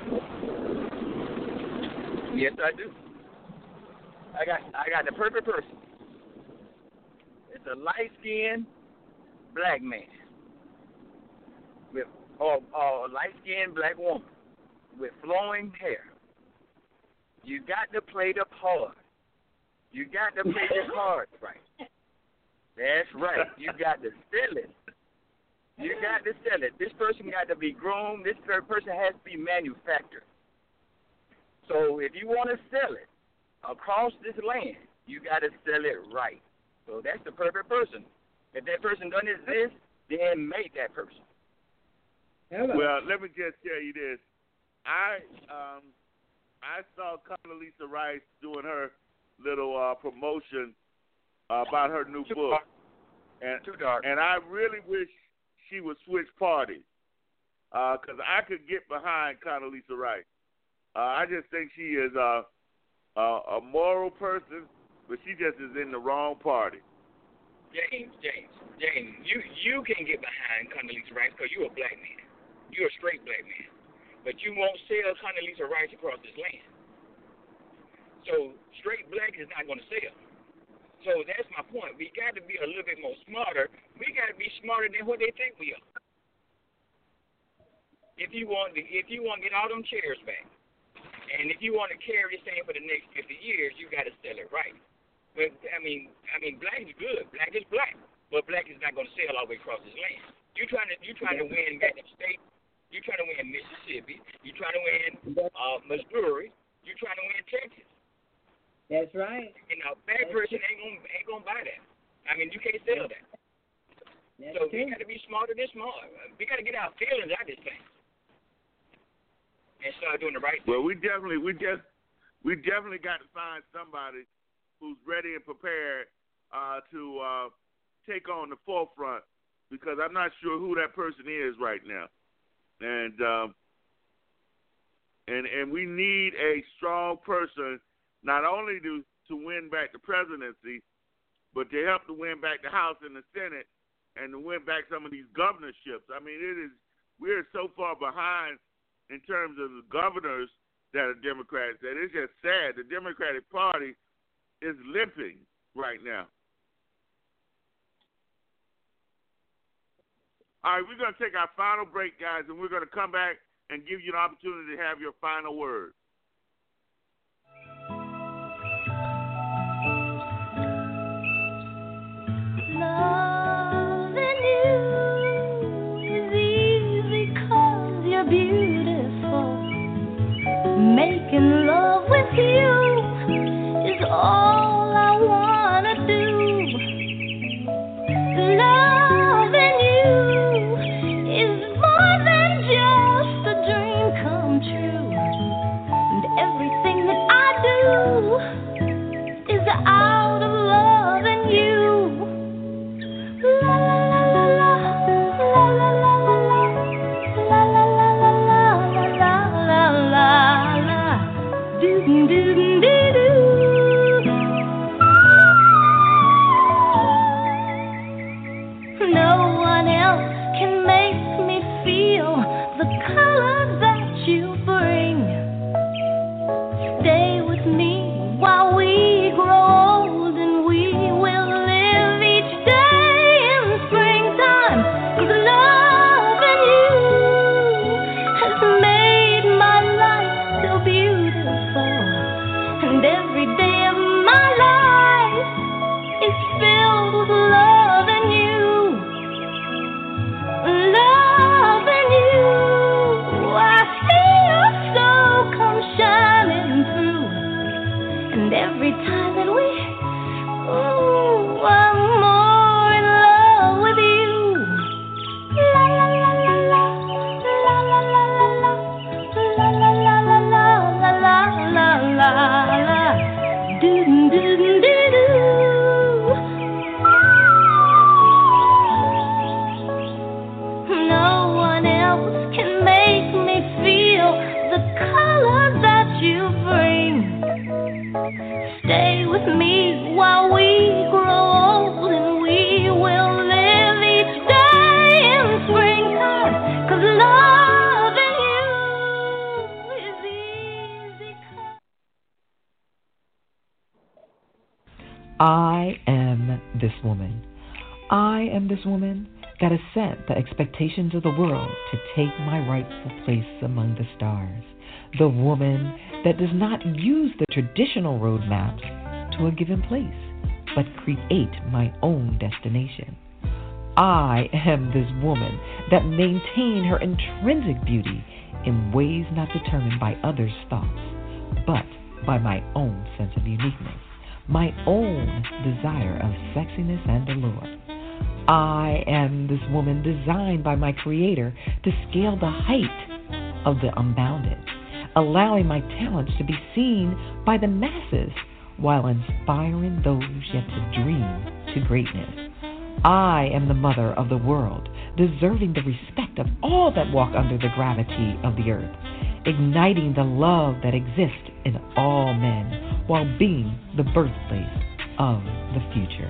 Yes, I do. I got the perfect person. It's a light-skinned black man with a light-skinned black woman with flowing hair. You got to play the part. You got to play your cards right. That's right. You got to sell it. You got to sell it. This person got to be groomed. This person has to be manufactured. So if you want to sell it across this land, you got to sell it right. So that's the perfect person. If that person doesn't exist, then make that person. Well, let me just tell you this. I saw Condoleezza Rice doing her little promotion about her new book. Too dark. And I really wish she would switch parties because I could get behind Condoleezza Rice. I just think she is a moral person, but she just is in the wrong party. James, you can get behind Condoleezza Rice because you're a black man. You're a straight black man. But you won't sell Condoleezza Rice across this land. So straight black is not going to sell. So that's my point. We got to be a little bit more smarter. We got to be smarter than what they think we are. If you want to get all them chairs back, and if you want to carry this thing for the next 50 years, you got to sell it right. But I mean, black is good. Black is black, but black is not going to sell all the way across this land. You trying to win back the state. You trying to win Mississippi. You trying to win Missouri. You trying to win Texas. That's right. And a bad person ain't gonna buy that. I mean, you can't sell that. That's so true. we got to be smarter than smart. We got to get our feelings out of this thing and start doing the right thing. Well, we definitely got to find somebody who's ready and prepared to take on the forefront, because I'm not sure who that person is right now. And we need a strong person, not only to win back the presidency, but to help to win back the House and the Senate, and to win back some of these governorships. I mean, we're so far behind in terms of the governors that are Democrats that it's just sad. The Democratic Party is limping right now. All right, we're going to take our final break, guys, and we're going to come back and give you an opportunity to have your final word. Loving you is easy 'cause you're beautiful. Making love with you is all I wanna do. Loving you is more than just a dream come true. every time that we, ooh, I'm more in love with you. La la la la la, la la la la la, la la la la la, la la la la, do do do do do. No one else can make me feel the color that you bring. Stay with me while we grow old, and we will live each day in springtime. 'Cause loving you is easy. I am this woman. I am this woman that has set the expectations of the world to take my rightful place among the stars. The woman that does not use the traditional roadmaps to a given place, but create my own destination. I am this woman that maintain her intrinsic beauty in ways not determined by others' thoughts, but by my own sense of uniqueness, my own desire of sexiness and allure. I am this woman designed by my Creator to scale the height of the unbounded, allowing my talents to be seen by the masses while inspiring those yet to dream to greatness. I am the mother of the world, deserving the respect of all that walk under the gravity of the earth, igniting the love that exists in all men while being the birthplace of the future.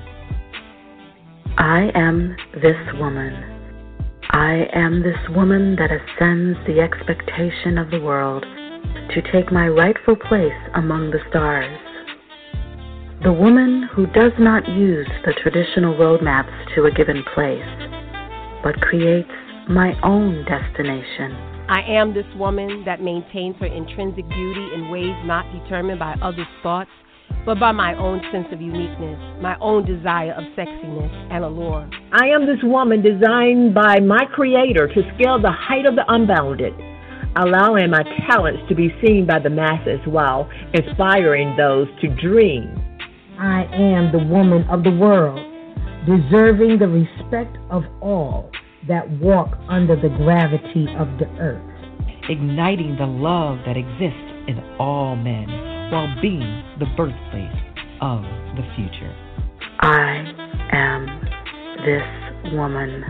I am this woman. I am this woman that ascends the expectation of the world to take my rightful place among the stars. The woman who does not use the traditional roadmaps to a given place, but creates my own destination. I am this woman that maintains her intrinsic beauty in ways not determined by others' thoughts, but by my own sense of uniqueness, my own desire of sexiness and allure. I am this woman designed by my Creator to scale the height of the unbounded, allowing my talents to be seen by the masses while inspiring those to dream. I am the woman of the world, deserving the respect of all that walk under the gravity of the earth, igniting the love that exists in all men while being the birthplace of the future. I am this woman.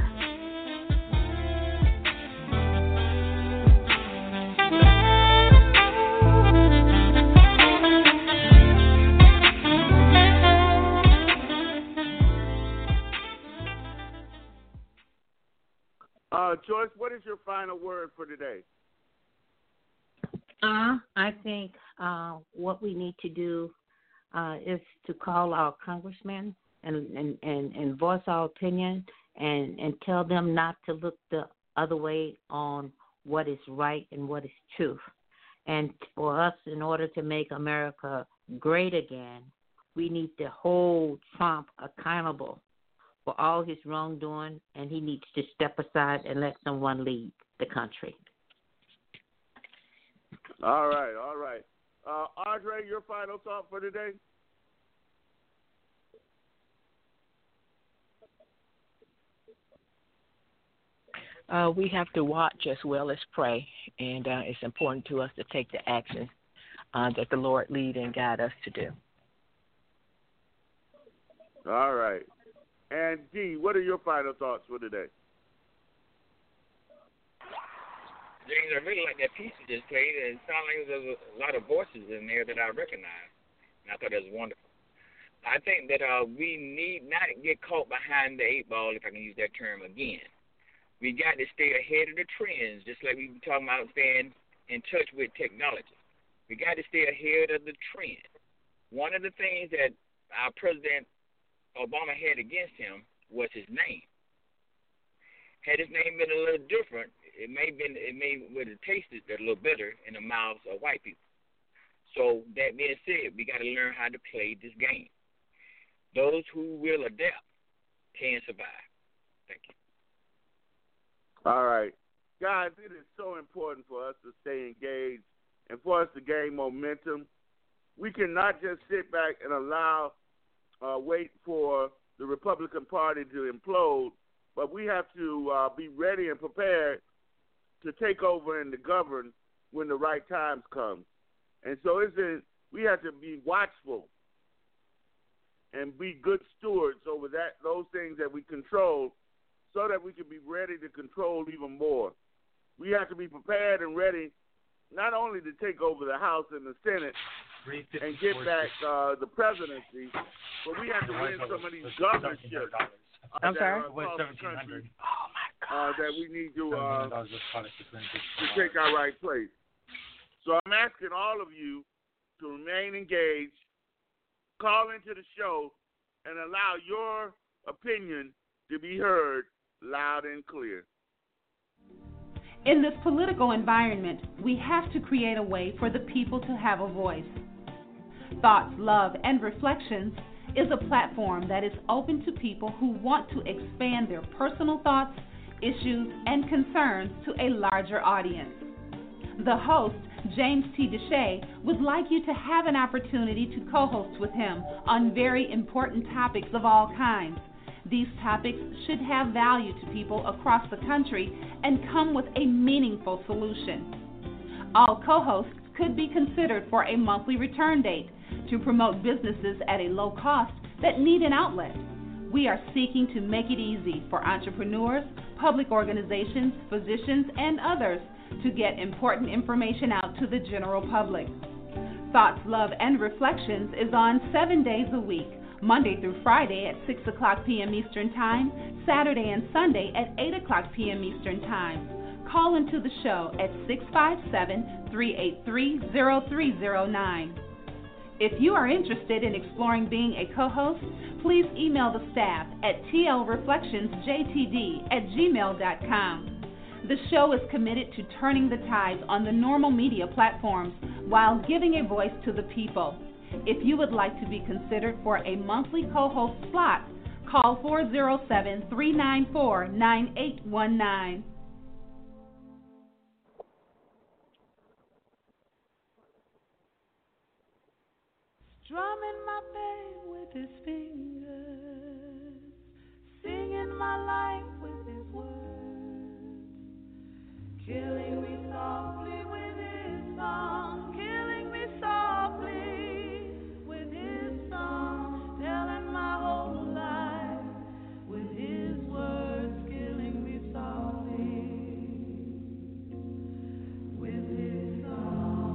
Joyce, what is your final word for today? I think what we need to do is to call our congressmen and voice our opinion and tell them not to look the other way on what is right and what is truth. And for us, in order to make America great again, we need to hold Trump accountable for all his wrongdoing, and he needs to step aside and let someone lead the country. All right. Audrey, your final thought for today? We have to watch as well as pray, and it's important to us to take the actions that the Lord lead and guide us to do. All right. And Dee, what are your final thoughts for today? James, I really like that piece you just played. It sounded like there was a lot of voices in there that I recognized, and I thought that was wonderful. I think that we need not get caught behind the eight ball, if I can use that term again. We got to stay ahead of the trends, just like we've been talking about staying in touch with technology. We got to stay ahead of the trend. One of the things that our President Obama had against him was his name. Had his name been a little different, it would have tasted a little better in the mouths of white people. So that being said, we got to learn how to play this game. Those who will adapt can survive. Thank you. All right. Guys, it is so important for us to stay engaged and for us to gain momentum. we cannot just sit back and wait for the Republican Party to implode, but we have to be ready and prepared to take over and to govern when the right times come. And so we have to be watchful and be good stewards over those things that we control so that we can be ready to control even more. We have to be prepared and ready not only to take over the House and the Senate and get back the presidency, but we have to win some of these governorships. I'm sorry? That we need to take our right place. So I'm asking all of you to remain engaged, call into the show, and allow your opinion to be heard loud and clear. In this political environment, we have to create a way for the people to have a voice. Thoughts, Love, and Reflections is a platform that is open to people who want to expand their personal thoughts, issues, and concerns to a larger audience. The host, James T. Deshay, would like you to have an opportunity to co-host with him on very important topics of all kinds. These topics should have value to people across the country and come with a meaningful solution. All co-hosts could be considered for a monthly return date to promote businesses at a low cost that need an outlet. We are seeking to make it easy for entrepreneurs, public organizations, physicians, and others to get important information out to the general public. Thoughts, Love, and Reflections is on 7 days a week, Monday through Friday at 6 o'clock p.m. Eastern Time, Saturday and Sunday at 8 o'clock p.m. Eastern Time. Call into the show at 657-383-0309. If you are interested in exploring being a co-host, please email the staff at tlreflectionsjtd@gmail.com. The show is committed to turning the tides on the normal media platforms while giving a voice to the people. If you would like to be considered for a monthly co-host slot, call 407-394-9819. Strumming my pain with his fingers, singing my life with his words, killing me softly with his song, killing me softly with his song, telling my whole life with his words, killing me softly with his song.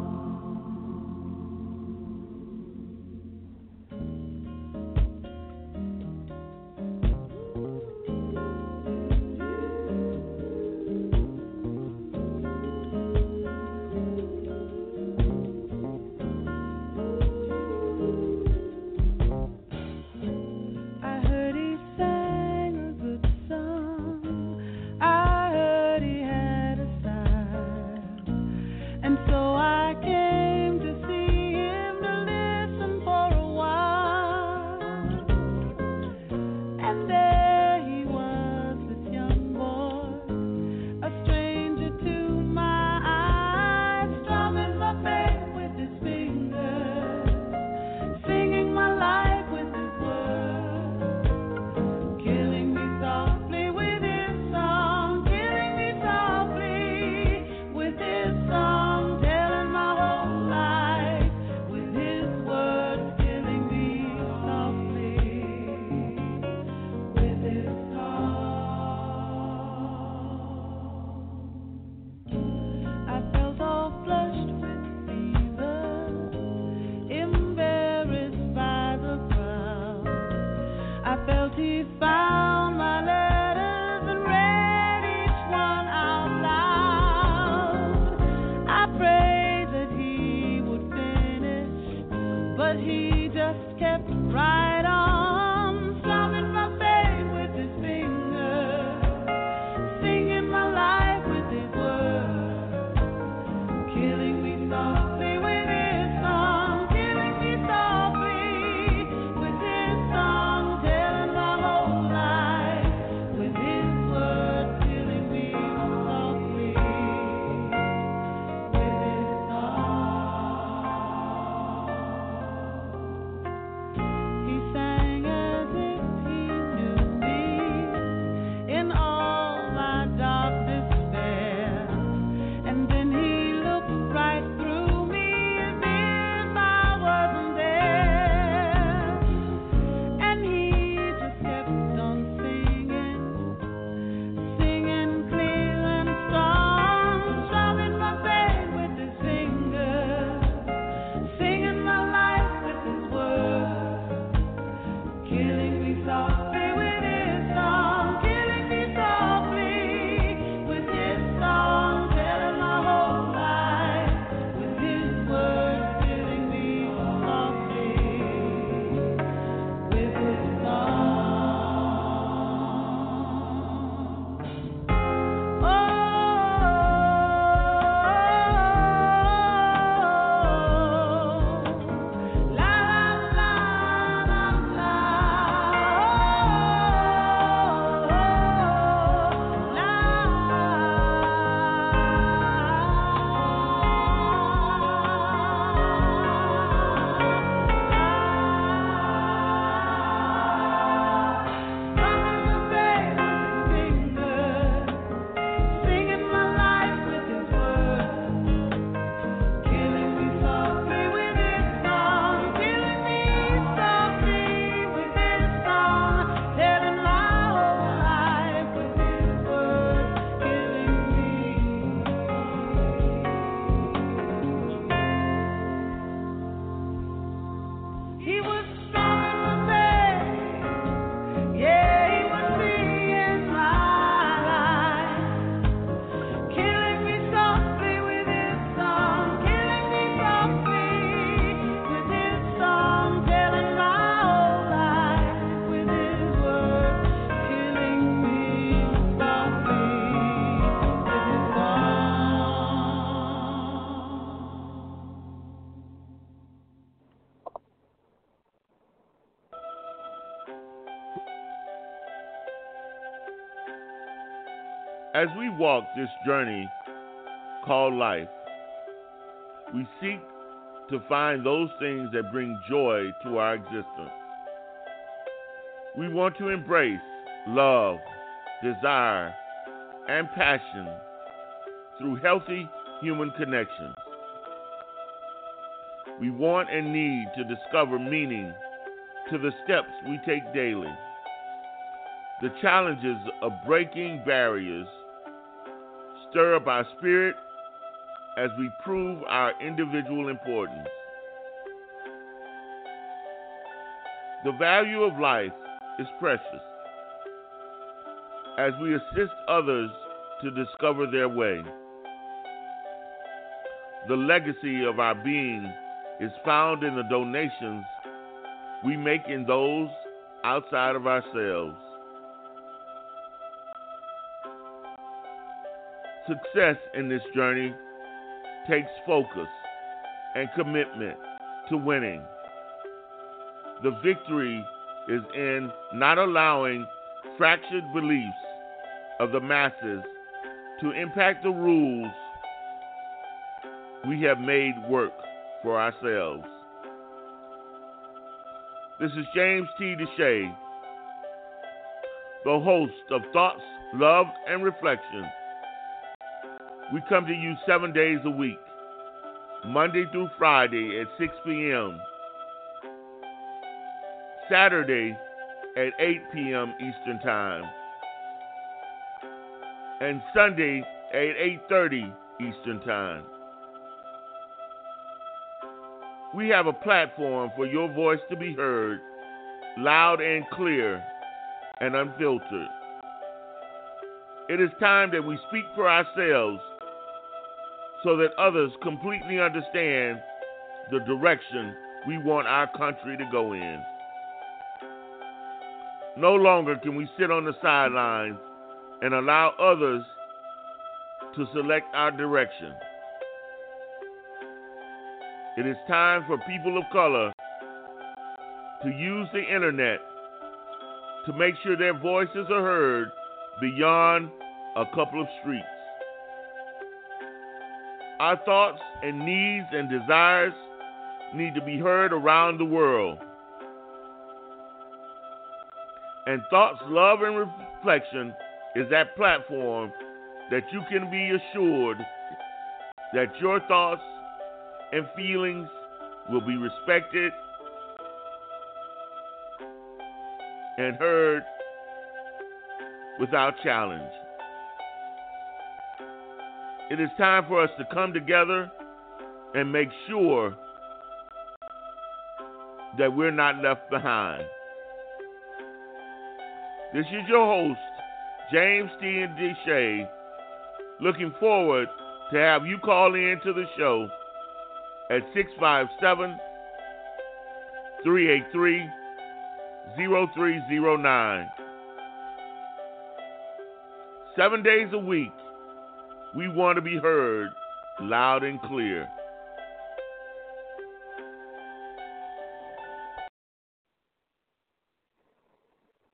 As we walk this journey called life, we seek to find those things that bring joy to our existence. We want to embrace love, desire, and passion through healthy human connections. We want and need to discover meaning to the steps we take daily. The challenges of breaking barriers stir up our spirit as we prove our individual importance. The value of life is precious as we assist others to discover their way. The legacy of our being is found in the donations we make in those outside of ourselves. Success in this journey takes focus and commitment to winning. The victory is in not allowing fractured beliefs of the masses to impact the rules we have made work for ourselves. This is James T. Deshay, the host of Thoughts, Love, and Reflection. We come to you 7 days a week, Monday through Friday at 6 p.m., Saturday at 8 p.m. Eastern Time, and Sunday at 8:30 Eastern Time. We have a platform for your voice to be heard, loud and clear and unfiltered. It is time that we speak for ourselves so that others completely understand the direction we want our country to go in. No longer can we sit on the sidelines and allow others to select our direction. It is time for people of color to use the internet to make sure their voices are heard beyond a couple of streets. Our thoughts and needs and desires need to be heard around the world. And Thoughts, Love, and Reflection is that platform that you can be assured that your thoughts and feelings will be respected and heard without challenge. It is time for us to come together and make sure that we're not left behind. This is your host, James T. Deshay, looking forward to have you call in to the show at 657-383-0309. 7 days a week, we want to be heard loud and clear.